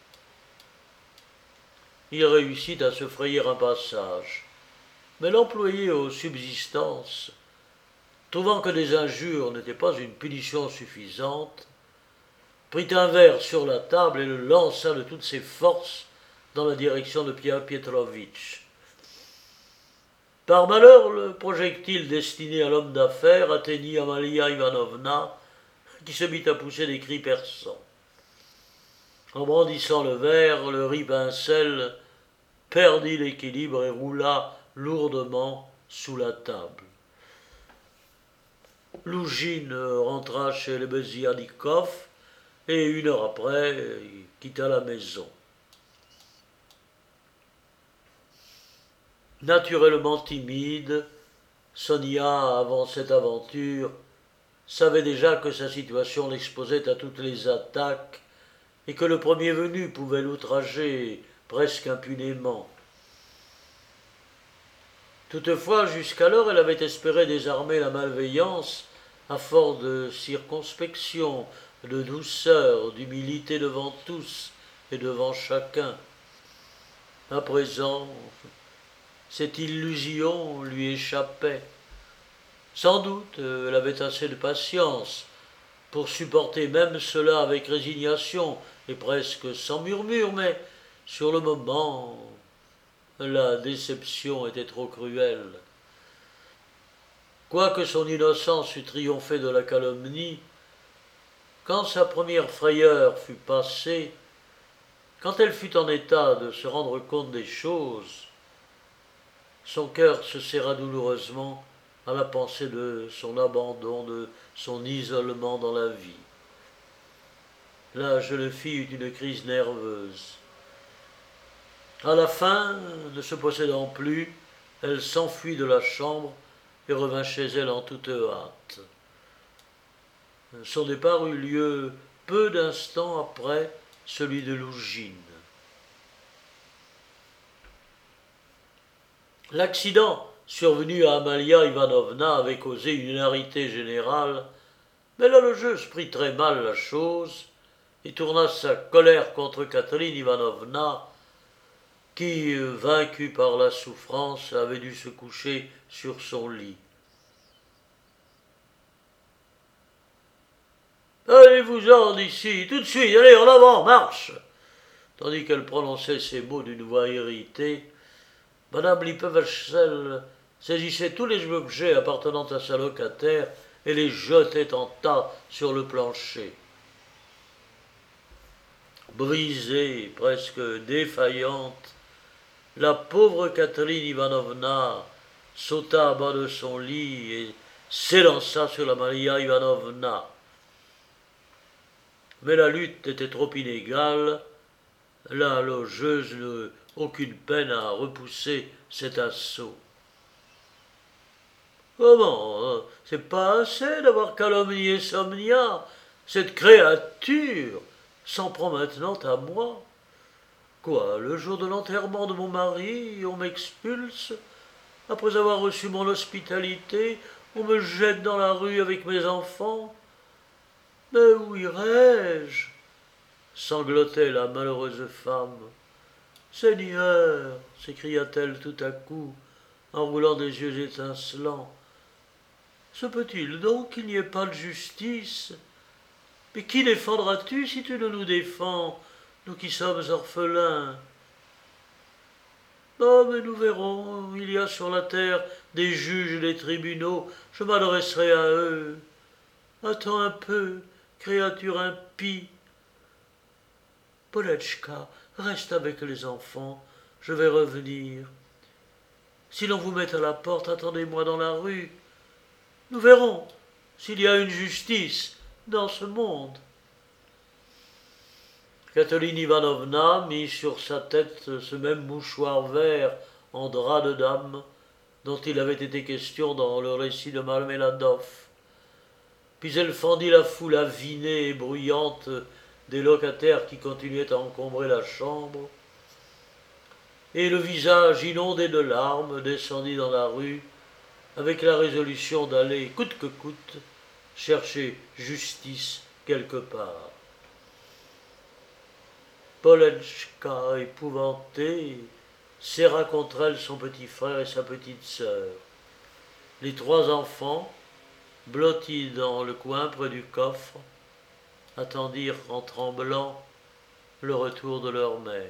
Il réussit à se frayer un passage. Mais l'employé aux subsistances, trouvant que des injures n'étaient pas une punition suffisante, prit un verre sur la table et le lança de toutes ses forces dans la direction de Pierre Pietrovitch. Par malheur, le projectile destiné à l'homme d'affaires atteignit Amalia Ivanovna, qui se mit à pousser des cris perçants. En brandissant le verre, le ripincelle perdit l'équilibre et roula lourdement sous la table. Lougine rentra chez les Bezyanikov et une heure après quitta la maison. Naturellement timide, Sonia, avant cette aventure, savait déjà que sa situation l'exposait à toutes les attaques et que le premier venu pouvait l'outrager presque impunément. Toutefois, jusqu'alors, elle avait espéré désarmer la malveillance à force de circonspection, de douceur, d'humilité devant tous et devant chacun. À présent, cette illusion lui échappait. Sans doute, elle avait assez de patience pour supporter même cela avec résignation et presque sans murmure, mais sur le moment, la déception était trop cruelle. Quoique son innocence eût triomphé de la calomnie, quand sa première frayeur fut passée, quand elle fut en état de se rendre compte des choses, son cœur se serra douloureusement à la pensée de son abandon, de son isolement dans la vie. La jeune fille eut une crise nerveuse. À la fin, ne se possédant plus, elle s'enfuit de la chambre et revint chez elle en toute hâte. Son départ eut lieu peu d'instants après celui de Lougine. L'accident survenu à Amalia Ivanovna avait causé une hilarité générale, mais la logeuse prit très mal la chose et tourna sa colère contre Catherine Ivanovna, qui, vaincue par la souffrance, avait dû se coucher sur son lit. « Allez-vous-en d'ici, tout de suite, allez, en avant, marche !» Tandis qu'elle prononçait ces mots d'une voix irritée, Madame Lippewechsel saisissait tous les objets appartenant à sa locataire et les jetait en tas sur le plancher. Brisée, presque défaillante, la pauvre Catherine Ivanovna sauta à bas de son lit et s'élança sur la Maria Ivanovna. Mais la lutte était trop inégale, la logeuse n'eut aucune peine à repousser cet assaut. « Comment, c'est pas assez d'avoir calomnié Somnia, cette créature s'en prend maintenant à moi. Quoi, le jour de l'enterrement de mon mari, on m'expulse? Après avoir reçu mon hospitalité, on me jette dans la rue avec mes enfants? Mais où irais-je » sanglotait la malheureuse femme. « Seigneur » s'écria-t-elle tout à coup, en roulant des yeux étincelants, « se peut-il donc qu'il n'y ait pas de justice? Mais qui défendras-tu si tu ne nous défends, nous qui sommes orphelins? Oh, mais nous verrons, il y a sur la terre des juges et des tribunaux, je m'adresserai à eux. Attends un peu, créature impie. Polletchka, reste avec les enfants, je vais revenir. Si l'on vous met à la porte, attendez-moi dans la rue. Nous verrons s'il y a une justice dans ce monde. » Catherine Ivanovna mit sur sa tête ce même mouchoir vert en drap de dame dont il avait été question dans le récit de Marmeladov. Puis elle fendit la foule avinée et bruyante des locataires qui continuaient à encombrer la chambre, et le visage inondé de larmes descendit dans la rue avec la résolution d'aller, coûte que coûte, chercher justice quelque part. Polletchka, épouvantée, serra contre elle son petit frère et sa petite sœur. Les trois enfants, blottis dans le coin près du coffre, attendirent en tremblant le retour de leur mère.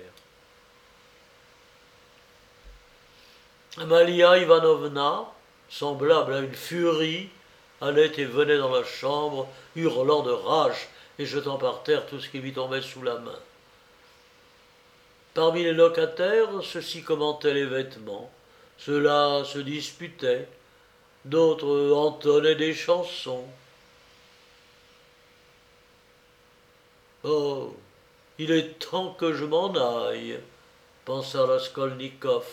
Amalia Ivanovna, semblable à une furie, allait et venait dans la chambre, hurlant de rage et jetant par terre tout ce qui lui tombait sous la main. Parmi les locataires, ceux-ci commentaient les vêtements, ceux-là se disputaient, d'autres entonnaient des chansons. « Oh, il est temps que je m'en aille, » pensa Raskolnikov.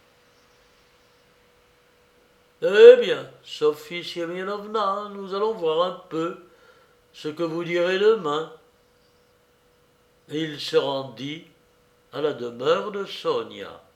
« Eh bien, Sophie Semyonovna, nous allons voir un peu ce que vous direz demain. » Et il se rendit à la demeure de Sonia.